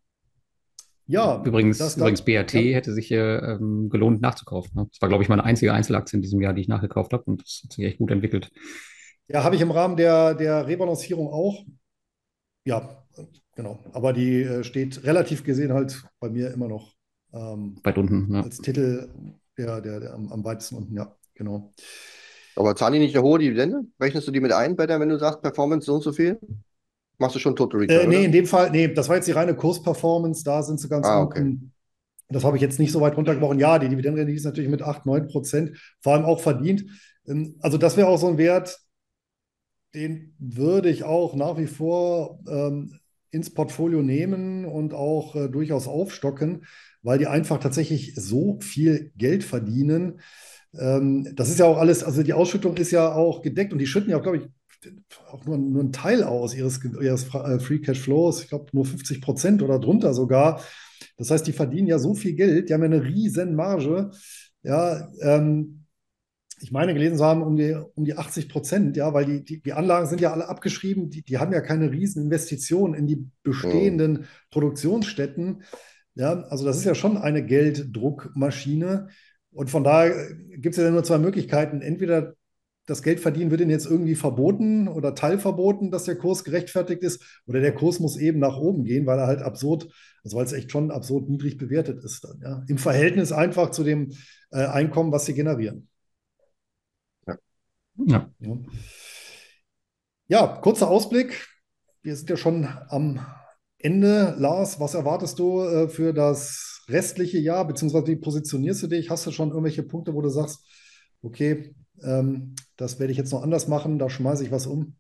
Ja, Übrigens, das übrigens da, ja. B A T hätte sich äh, ähm, gelohnt nachzukaufen. Ne? Das war, glaube ich, meine einzige Einzelaktie in diesem Jahr, die ich nachgekauft habe und das hat sich echt gut entwickelt. Ja, habe ich im Rahmen der, der Rebalancierung auch. Ja, genau. Aber die äh, steht relativ gesehen halt bei mir immer noch ähm, Weit unten. Ja. als Titel der, der, der am, am weitesten unten. Ja, genau. Aber zahlen die nicht eine hohe Dividende? Rechnest du die mit ein bei der, wenn du sagst, Performance so und so viel? Machst du schon Total Äh, Return, nee, oder? in dem Fall, nee, das war jetzt die reine Kursperformance. Da sind sie ganz Ah, okay. unten. Das habe ich jetzt nicht so weit runtergebrochen. Ja, die Dividendenrendite ist natürlich mit acht neun Prozent, vor allem auch verdient. Ähm, Also das wäre auch so ein Wert, den würde ich auch nach wie vor ähm, ins Portfolio nehmen und auch äh, durchaus aufstocken, weil die einfach tatsächlich so viel Geld verdienen. Ähm, das ist ja auch alles, also die Ausschüttung ist ja auch gedeckt und die schütten ja auch, glaube ich, auch nur, nur einen Teil aus ihres, ihres äh, Free Cash Flows, ich glaube nur fünfzig Prozent oder drunter sogar. Das heißt, die verdienen ja so viel Geld, die haben ja eine riesen Marge. Ja, ähm, ich meine gelesen zu haben, um die, um die achtzig Prozent, ja, weil die, die, die Anlagen sind ja alle abgeschrieben, die, die haben ja keine riesen Investitionen in die Mhm. bestehenden Produktionsstätten. Ja, also das ist ja schon eine Gelddruckmaschine. Und von daher gibt es ja nur zwei Möglichkeiten. Entweder das Geldverdienen wird ihnen jetzt irgendwie verboten oder teilverboten, dass der Kurs gerechtfertigt ist, oder der Kurs muss eben nach oben gehen, weil er halt absurd, also weil es echt schon absurd niedrig bewertet ist dann, ja. Im Verhältnis einfach zu dem äh, Einkommen, was sie generieren. Ja. Ja. Ja. Ja, kurzer Ausblick. Wir sind ja schon am Ende. Lars, was erwartest du äh, für das restliche Jahr, beziehungsweise wie positionierst du dich? Hast du schon irgendwelche Punkte, wo du sagst, okay, ähm, das werde ich jetzt noch anders machen, da schmeiße ich was um?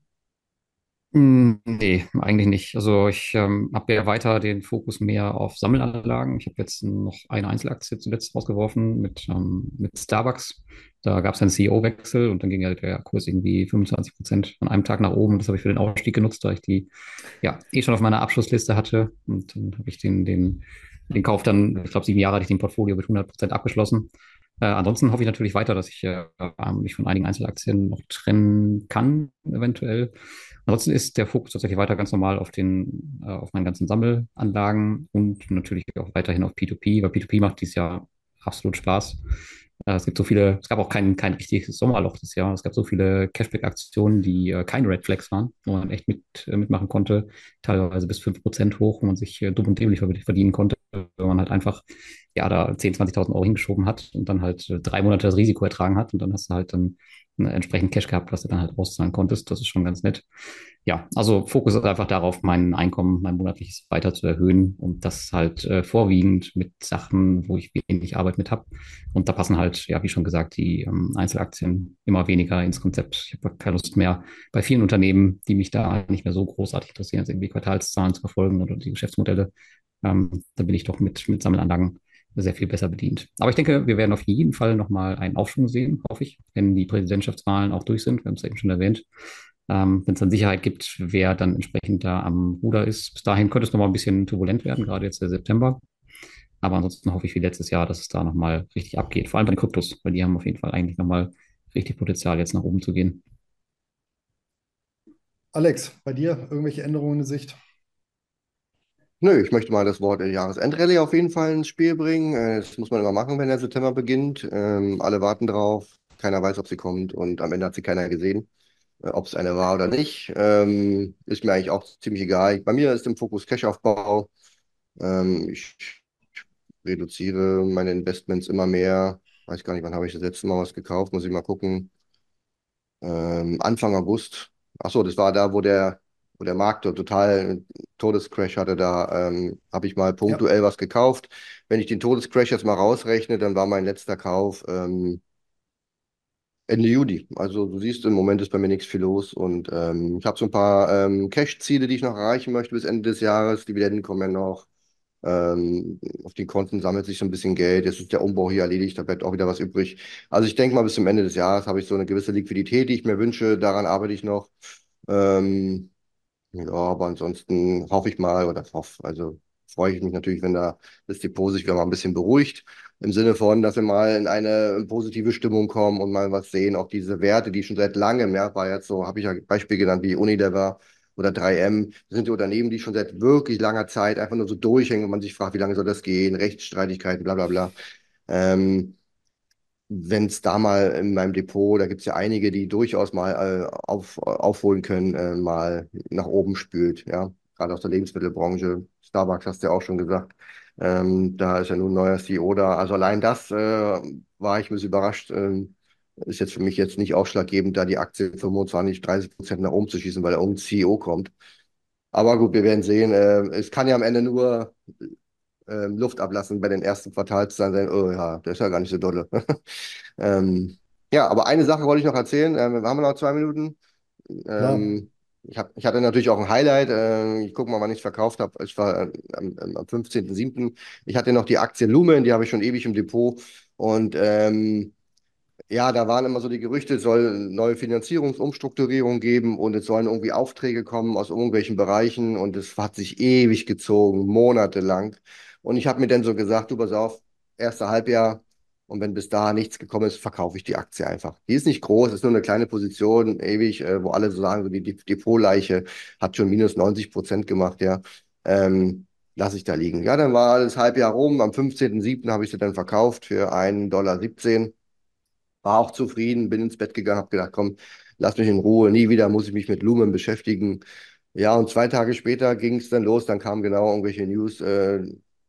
Mm, Nee, eigentlich nicht. Also ich ähm, habe ja weiter den Fokus mehr auf Sammelanlagen. Ich habe jetzt noch eine Einzelaktie zuletzt rausgeworfen mit, ähm, mit Starbucks. Da gab es einen C E O-Wechsel und dann ging ja der Kurs irgendwie fünfundzwanzig Prozent an einem Tag nach oben. Das habe ich für den Ausstieg genutzt, da ich die ja eh schon auf meiner Abschlussliste hatte. Und dann habe ich den, den, den Kauf dann, ich glaube, sieben Jahre hatte ich den Portfolio mit hundert Prozent abgeschlossen. Äh, ansonsten hoffe ich natürlich weiter, dass ich äh, mich von einigen Einzelaktien noch trennen kann, eventuell. Ansonsten ist der Fokus tatsächlich weiter ganz normal auf den, äh, auf meinen ganzen Sammelanlagen und natürlich auch weiterhin auf P zwei P, weil P zwei P macht dieses Jahr absolut Spaß. Äh, es gibt so viele, es gab auch kein, kein richtiges Sommerloch dieses Jahr. Es gab so viele Cashback-Aktionen, die äh, keine Red Flags waren, wo man echt mit, äh, mitmachen konnte, teilweise bis fünf Prozent hoch, wo man sich äh, dumm und dämlich verdienen konnte, wenn man halt einfach ja da zehntausend, zwanzigtausend Euro hingeschoben hat und dann halt äh, drei Monate das Risiko ertragen hat und dann hast du halt dann äh, entsprechend Cash gehabt, was du dann halt auszahlen konntest. Das ist schon ganz nett. Ja, also Fokus ist einfach darauf, mein Einkommen, mein monatliches weiter zu erhöhen und das halt äh, vorwiegend mit Sachen, wo ich wenig Arbeit mit habe. Und da passen halt, ja, wie schon gesagt, die ähm, Einzelaktien immer weniger ins Konzept. Ich habe keine Lust mehr bei vielen Unternehmen, die mich da nicht mehr so großartig interessieren, jetzt irgendwie Quartalszahlen zu verfolgen oder die Geschäftsmodelle. Ähm, da bin ich doch mit, mit Sammelanlagen sehr viel besser bedient. Aber ich denke, wir werden auf jeden Fall nochmal einen Aufschwung sehen, hoffe ich, wenn die Präsidentschaftswahlen auch durch sind. Wir haben es eben schon erwähnt. Ähm, wenn es dann Sicherheit gibt, wer dann entsprechend da am Ruder ist. Bis dahin könnte es nochmal ein bisschen turbulent werden, gerade jetzt der September. Aber ansonsten hoffe ich wie letztes Jahr, dass es da nochmal richtig abgeht. Vor allem bei den Kryptos, weil die haben auf jeden Fall eigentlich nochmal richtig Potenzial, jetzt nach oben zu gehen. Alex, bei dir irgendwelche Änderungen in Sicht? Nö, ich möchte mal das Wort äh, Jahresendrallye auf jeden Fall ins Spiel bringen. Äh, Das muss man immer machen, wenn der September beginnt. Ähm, alle warten drauf. Keiner weiß, ob sie kommt und am Ende hat sie keiner gesehen. Äh, Ob es eine war oder nicht, ähm, ist mir eigentlich auch ziemlich egal. Bei mir ist im Fokus Cash-Aufbau. Ähm, ich reduziere meine Investments immer mehr. Weiß gar nicht, wann habe ich das letzte Mal was gekauft, muss ich mal gucken. Ähm, Anfang August. Ach so, das war da, wo der wo der Markt dort total einen Todescrash hatte, da ähm, habe ich mal Ja, punktuell was gekauft. Wenn ich den Todescrash jetzt mal rausrechne, dann war mein letzter Kauf ähm, Ende Juli. Also du siehst, im Moment ist bei mir nichts viel los und ähm, ich habe so ein paar ähm, Cash-Ziele, die ich noch erreichen möchte bis Ende des Jahres. Dividenden kommen ja noch. Ähm, auf den Konten sammelt sich so ein bisschen Geld. Jetzt ist der Umbau hier erledigt, da bleibt auch wieder was übrig. Also ich denke mal, bis zum Ende des Jahres habe ich so eine gewisse Liquidität, die ich mir wünsche. Daran arbeite ich noch. Ähm, ja, aber ansonsten hoffe ich mal oder hoffe, also freue ich mich natürlich, wenn da das Depot sich wieder mal ein bisschen beruhigt. Im Sinne von, dass wir mal in eine positive Stimmung kommen und mal was sehen. Auch diese Werte, die schon seit langem, ja, war jetzt so, habe ich ja Beispiel genannt wie Unilever oder drei M, das sind die Unternehmen, die schon seit wirklich langer Zeit einfach nur so durchhängen und man sich fragt, wie lange soll das gehen? Rechtsstreitigkeiten, bla bla bla. Ähm, Wenn es da mal in meinem Depot, da gibt es ja einige, die durchaus mal äh, auf, aufholen können, äh, mal nach oben spült, ja. Gerade aus der Lebensmittelbranche. Starbucks hast du ja auch schon gesagt. Ähm, da ist ja nun ein neuer C E O da. Also allein das äh, war ich ein bisschen überrascht. Ähm, ist jetzt für mich jetzt nicht ausschlaggebend, da die Aktie fünfundzwanzig, dreißig Prozent nach oben zu schießen, weil da irgendein C E O kommt. Aber gut, wir werden sehen. Äh, es kann ja am Ende nur ähm, Luft ablassen bei den ersten Quartalszahlen sein, oh ja, das ist ja gar nicht so dolle. ähm, ja, aber eine Sache wollte ich noch erzählen. Ähm, wir haben noch zwei Minuten. klar. Ähm, ich, hab, ich hatte natürlich auch ein Highlight. Äh, ich gucke mal, wann ich es verkauft habe. Es war äh, am, am fünfzehnten siebten. Ich hatte noch die Aktie Lumen, die habe ich schon ewig im Depot. Und ähm, ja, da waren immer so die Gerüchte, es soll neue Finanzierungsumstrukturierung geben und es sollen irgendwie Aufträge kommen aus irgendwelchen Bereichen und es hat sich ewig gezogen, monatelang. Und ich habe mir dann so gesagt, du pass auf, erste Halbjahr und wenn bis da nichts gekommen ist, verkaufe ich die Aktie einfach. Die ist nicht groß, ist nur eine kleine Position, ewig, äh, wo alle so sagen, so die die Depotleiche hat schon minus neunzig Prozent gemacht, ja. Ähm, Lasse ich da liegen. Ja, dann war das Halbjahr rum. Am fünfzehnten siebten habe ich sie dann verkauft für einen Dollar siebzehn. War auch zufrieden, bin ins Bett gegangen, habe gedacht, komm, lass mich in Ruhe, nie wieder muss ich mich mit Lumen beschäftigen. Ja, und zwei Tage später ging es dann los, dann kamen genau irgendwelche News, äh,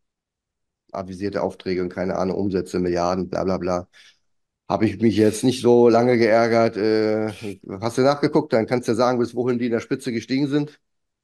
avisierte Aufträge und keine Ahnung, Umsätze, Milliarden, bla bla bla. Habe ich mich jetzt nicht so lange geärgert. Äh, hast du nachgeguckt, dann kannst du ja sagen, bis wohin die in der Spitze gestiegen sind.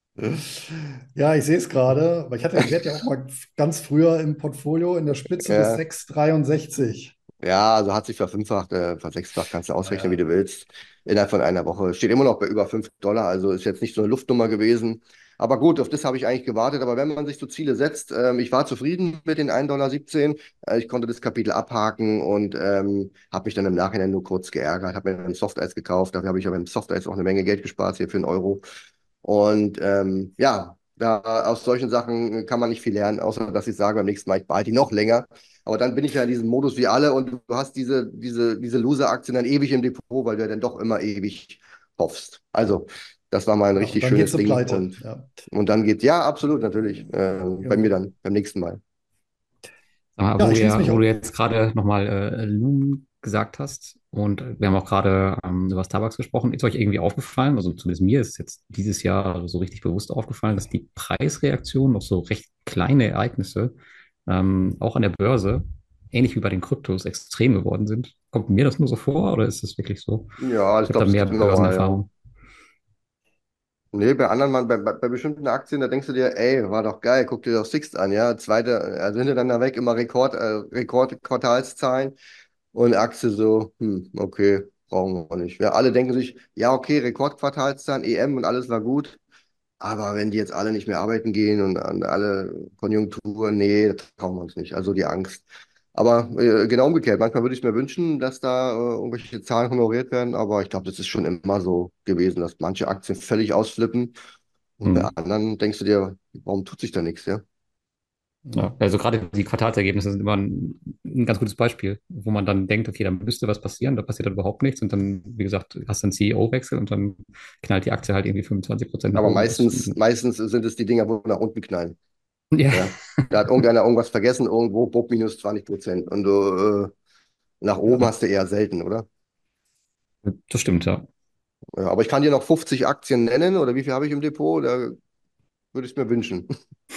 Ja, ich sehe es gerade, weil ich hatte den Wert ja auch mal ganz früher im Portfolio in der Spitze bis Ja, sechs Komma dreiundsechzig. ja, also hat sich verfünffacht, äh, versechsfacht, kannst du ausrechnen, wie Naja, du willst, innerhalb von einer Woche. Steht immer noch bei über fünf Dollar, also ist jetzt nicht so eine Luftnummer gewesen. Aber gut, auf das habe ich eigentlich gewartet. Aber wenn man sich so Ziele setzt, ähm, ich war zufrieden mit den ein Dollar siebzehn. Äh, ich konnte das Kapitel abhaken und ähm, habe mich dann im Nachhinein nur kurz geärgert, habe mir ein Softeis gekauft. Dafür habe ich aber im Softeis auch eine Menge Geld gespart, hier für einen Euro. Und ähm, ja, da, aus solchen Sachen kann man nicht viel lernen, außer dass ich sage, beim nächsten Mal, ich behalte die noch länger. Aber dann bin ich ja in diesem Modus wie alle und du hast diese, diese, diese Loser-Aktien dann ewig im Depot, weil du ja dann doch immer ewig hoffst. Also, das war mal ein ja, und richtig dann geht schönes sie Ding pleite. und, Ja, und dann geht, ja, absolut, natürlich. Äh, bei mir genau. dann, beim nächsten Mal. Sag mal, Ja, wo, ich schließe ja, mich wo auch. du jetzt gerade nochmal äh, Loom gesagt hast und wir haben auch gerade ähm, über Starbucks gesprochen, ist euch irgendwie aufgefallen, also zumindest mir ist jetzt dieses Jahr so richtig bewusst aufgefallen, dass die Preisreaktion auf so recht kleine Ereignisse ähm, auch an der Börse, ähnlich wie bei den Kryptos, extrem geworden sind. Kommt mir das nur so vor oder ist das wirklich so? Ja, Ich ich habe da glaube, das mehr ist normal, ja. Börsenerfahrung. Nee, bei anderen, Mann, bei, bei, bei bestimmten Aktien, da denkst du dir, ey, war doch geil, guck dir doch Sixt an, ja. Zweite, also hintereinander weg, immer Rekord, äh, Rekordquartalszahlen. Und Aktie so, hm, okay, brauchen wir nicht. Ja, alle denken sich, ja, okay, Rekordquartalszahlen, E M und alles war gut. Aber wenn die jetzt alle nicht mehr arbeiten gehen und an alle Konjunkturen, nee, das trauen wir uns nicht. Also die Angst. Aber äh, genau umgekehrt. Manchmal würde ich mir wünschen, dass da äh, irgendwelche Zahlen honoriert werden. Aber ich glaube, das ist schon immer so gewesen, dass manche Aktien völlig ausflippen. Und bei Hm. anderen denkst du dir, warum tut sich da nichts, ja? Ja, also gerade die Quartalsergebnisse sind immer ein, ein ganz gutes Beispiel, wo man dann denkt, okay, da müsste was passieren, da passiert dann überhaupt nichts und dann, wie gesagt, hast du einen C E O-Wechsel und dann knallt die Aktie halt irgendwie fünfundzwanzig Prozent nach Aber oben. Das, meistens, meistens sind es die Dinger, wo nach unten knallen. ja, Ja. Da hat irgendeiner irgendwas vergessen, irgendwo, Bob minus zwanzig Prozent. Und du, äh, nach Ja. oben hast du eher selten, oder? das stimmt, ja. Ja, aber ich kann dir noch fünfzig Aktien nennen, oder wie viel habe ich im Depot? Da würde ich es mir wünschen.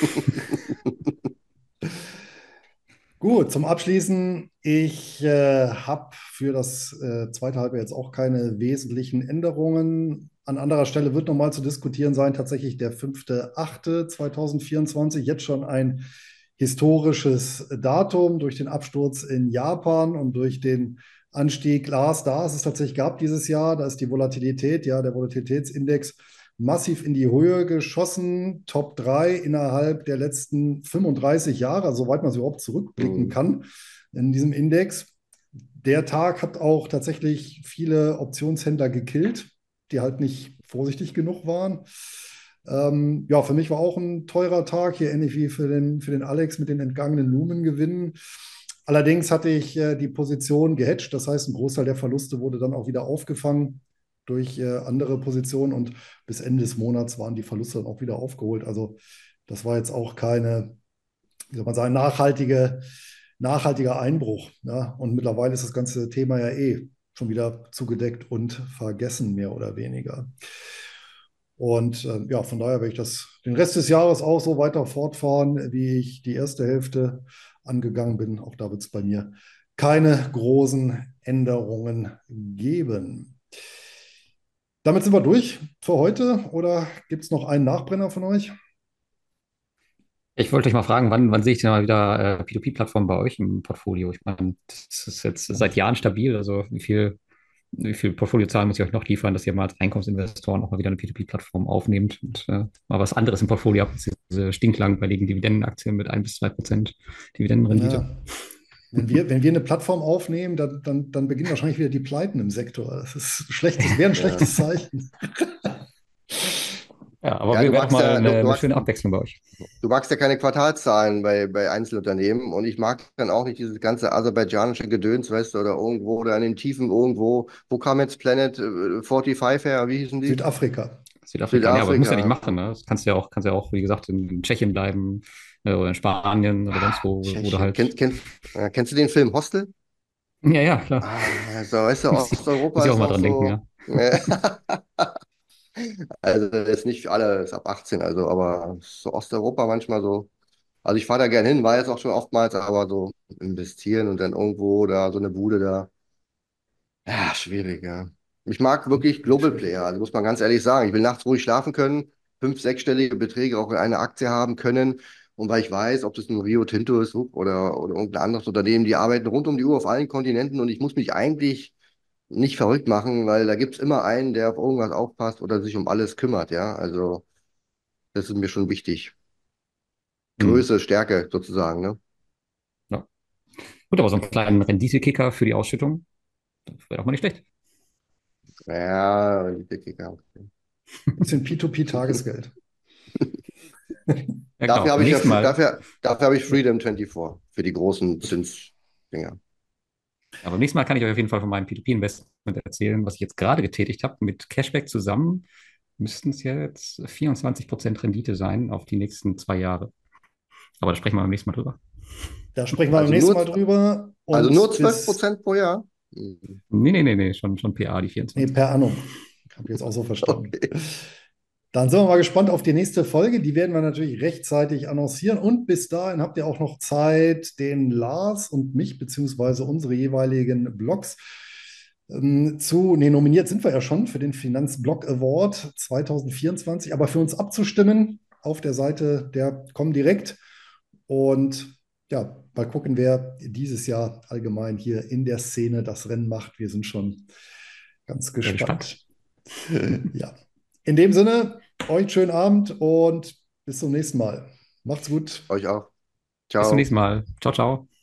Gut, zum Abschließen. Ich äh, habe für das äh, zweite Halbjahr jetzt auch keine wesentlichen Änderungen. an anderer Stelle wird nochmal zu diskutieren sein, tatsächlich der fünfte achte zweitausendvierundzwanzig, jetzt schon ein historisches Datum durch den Absturz in Japan und durch den Anstieg Lars, da es es tatsächlich gab dieses Jahr. Da ist die Volatilität, ja, der Volatilitätsindex massiv in die Höhe geschossen. Top drei innerhalb der letzten fünfunddreißig Jahre, soweit man es überhaupt zurückblicken Mhm. kann in diesem Index. Der Tag hat auch tatsächlich viele Optionshändler gekillt, die halt nicht vorsichtig genug waren. Ähm, ja, für mich war auch ein teurer Tag, hier ähnlich wie für den, für den Alex mit den entgangenen Lumengewinnen. Allerdings hatte ich äh, die Position gehatcht, das heißt, ein Großteil der Verluste wurde dann auch wieder aufgefangen durch äh, andere Positionen und bis Ende des Monats waren die Verluste dann auch wieder aufgeholt. Also das war jetzt auch keine, wie soll man sagen, nachhaltige, nachhaltiger Einbruch. Ja? Und mittlerweile ist das ganze Thema ja eh schon wieder zugedeckt und vergessen, mehr oder weniger. Und äh, ja, von daher werde ich das den Rest des Jahres auch so weiter fortfahren, wie ich die erste Hälfte angegangen bin. Auch da wird es bei mir keine großen Änderungen geben. Damit sind wir durch für heute. Oder gibt es noch einen Nachbrenner von euch? Ich wollte euch mal fragen, wann, wann sehe ich denn mal wieder äh, P to P-Plattformen bei euch im Portfolio? Ich meine, das ist jetzt seit Jahren stabil. Also wie viel, wie viel Portfoliozahlen muss ich euch noch liefern, dass ihr mal als Einkommensinvestoren auch mal wieder eine P to P-Plattform aufnehmt und äh, mal was anderes im Portfolio habt, als diese stinklangweiligen Dividendenaktien mit ein bis zwei Prozent Dividendenrendite. Ja, wenn wir, wenn wir eine Plattform aufnehmen, dann, dann, dann beginnen wahrscheinlich wieder die Pleiten im Sektor. Das ist ein schlechtes, wäre ein Ja. schlechtes Zeichen. Ja, aber Ja, du wäre doch magst mal ja, du, eine, du eine magst, schöne Abwechslung bei euch. du magst ja keine Quartalszahlen bei, bei Einzelunternehmen und ich mag dann auch nicht dieses ganze aserbaidschanische Gedöns, weißt du, oder irgendwo oder in den Tiefen irgendwo. Wo kam jetzt Planet äh, fünfundvierzig her? Wie hießen die? Südafrika. Südafrika. Ja, aber das muss ja nicht Südafrika. machen. Ne? Das kannst du ja auch, kannst ja auch, wie gesagt, in Tschechien bleiben äh, oder in Spanien oder sonst Ah, wo, wo du Tschechien. halt. Kennst, kennst, äh, kennst du den Film Hostel? Ja, ja, klar. Ah, so, weißt du, Muss ich, muss Osteuropa ich auch ist mal auch dran denken, so. ja. Also jetzt nicht für alle, ist ab achtzehn, also, aber so Osteuropa manchmal so. Also ich fahre da gern hin, war jetzt auch schon oftmals, aber so investieren und dann irgendwo da so eine Bude da. Ja, schwierig, ja. Ich mag wirklich Global Player, also muss man ganz ehrlich sagen. Ich will nachts ruhig schlafen können, fünf, sechsstellige Beträge auch in einer Aktie haben können. Und weil ich weiß, ob das nun Rio Tinto ist oder, oder irgendein anderes Unternehmen, die arbeiten rund um die Uhr auf allen Kontinenten und ich muss mich eigentlich nicht verrückt machen, weil da gibt es immer einen, der auf irgendwas aufpasst oder sich um alles kümmert, ja. Also das ist mir schon wichtig. Hm. Größe, Stärke sozusagen, ne? Ja. Gut, aber so einen kleinen Rendite-Kicker für die Ausschüttung, das wäre doch mal nicht schlecht. Ja, die Kicker. Bisschen P to P-Tagesgeld. Ja, genau. Dafür habe Beim ich ja, nächsten Mal, dafür, dafür habe ich ja, Freedom vierundzwanzig für die großen Zinsdinger. ja, beim nächsten Mal kann ich euch auf jeden Fall von meinem P to P-Investment erzählen, was ich jetzt gerade getätigt habe. Mit Cashback zusammen müssten es jetzt vierundzwanzig Prozent Rendite sein auf die nächsten zwei Jahre. Aber da sprechen wir beim nächsten Mal drüber. Da sprechen wir beim Also nächsten nur, Mal drüber. also nur Und zwölf bis, Prozent pro Jahr. Mhm. Nee, nee, nee, nee, schon, schon P A, die nee, vierundzwanzig. per annum. Habe ich jetzt auch so verstanden. Okay. Dann sind wir mal gespannt auf die nächste Folge. Die werden wir natürlich rechtzeitig annoncieren. Und bis dahin habt ihr auch noch Zeit, den Lars und mich, beziehungsweise unsere jeweiligen Blogs ähm, zu, nee, nominiert sind wir ja schon für den Finanzblog Award zwanzig vierundzwanzig, aber für uns abzustimmen auf der Seite der Comdirect. Und ja, mal gucken, wer dieses Jahr allgemein hier in der Szene das Rennen macht. Wir sind schon ganz Sehr gespannt. gespannt. Ja, in dem Sinne, euch schönen Abend und bis zum nächsten Mal. Macht's gut. Euch auch. Bis zum Ciao. nächsten Mal. Ciao, ciao.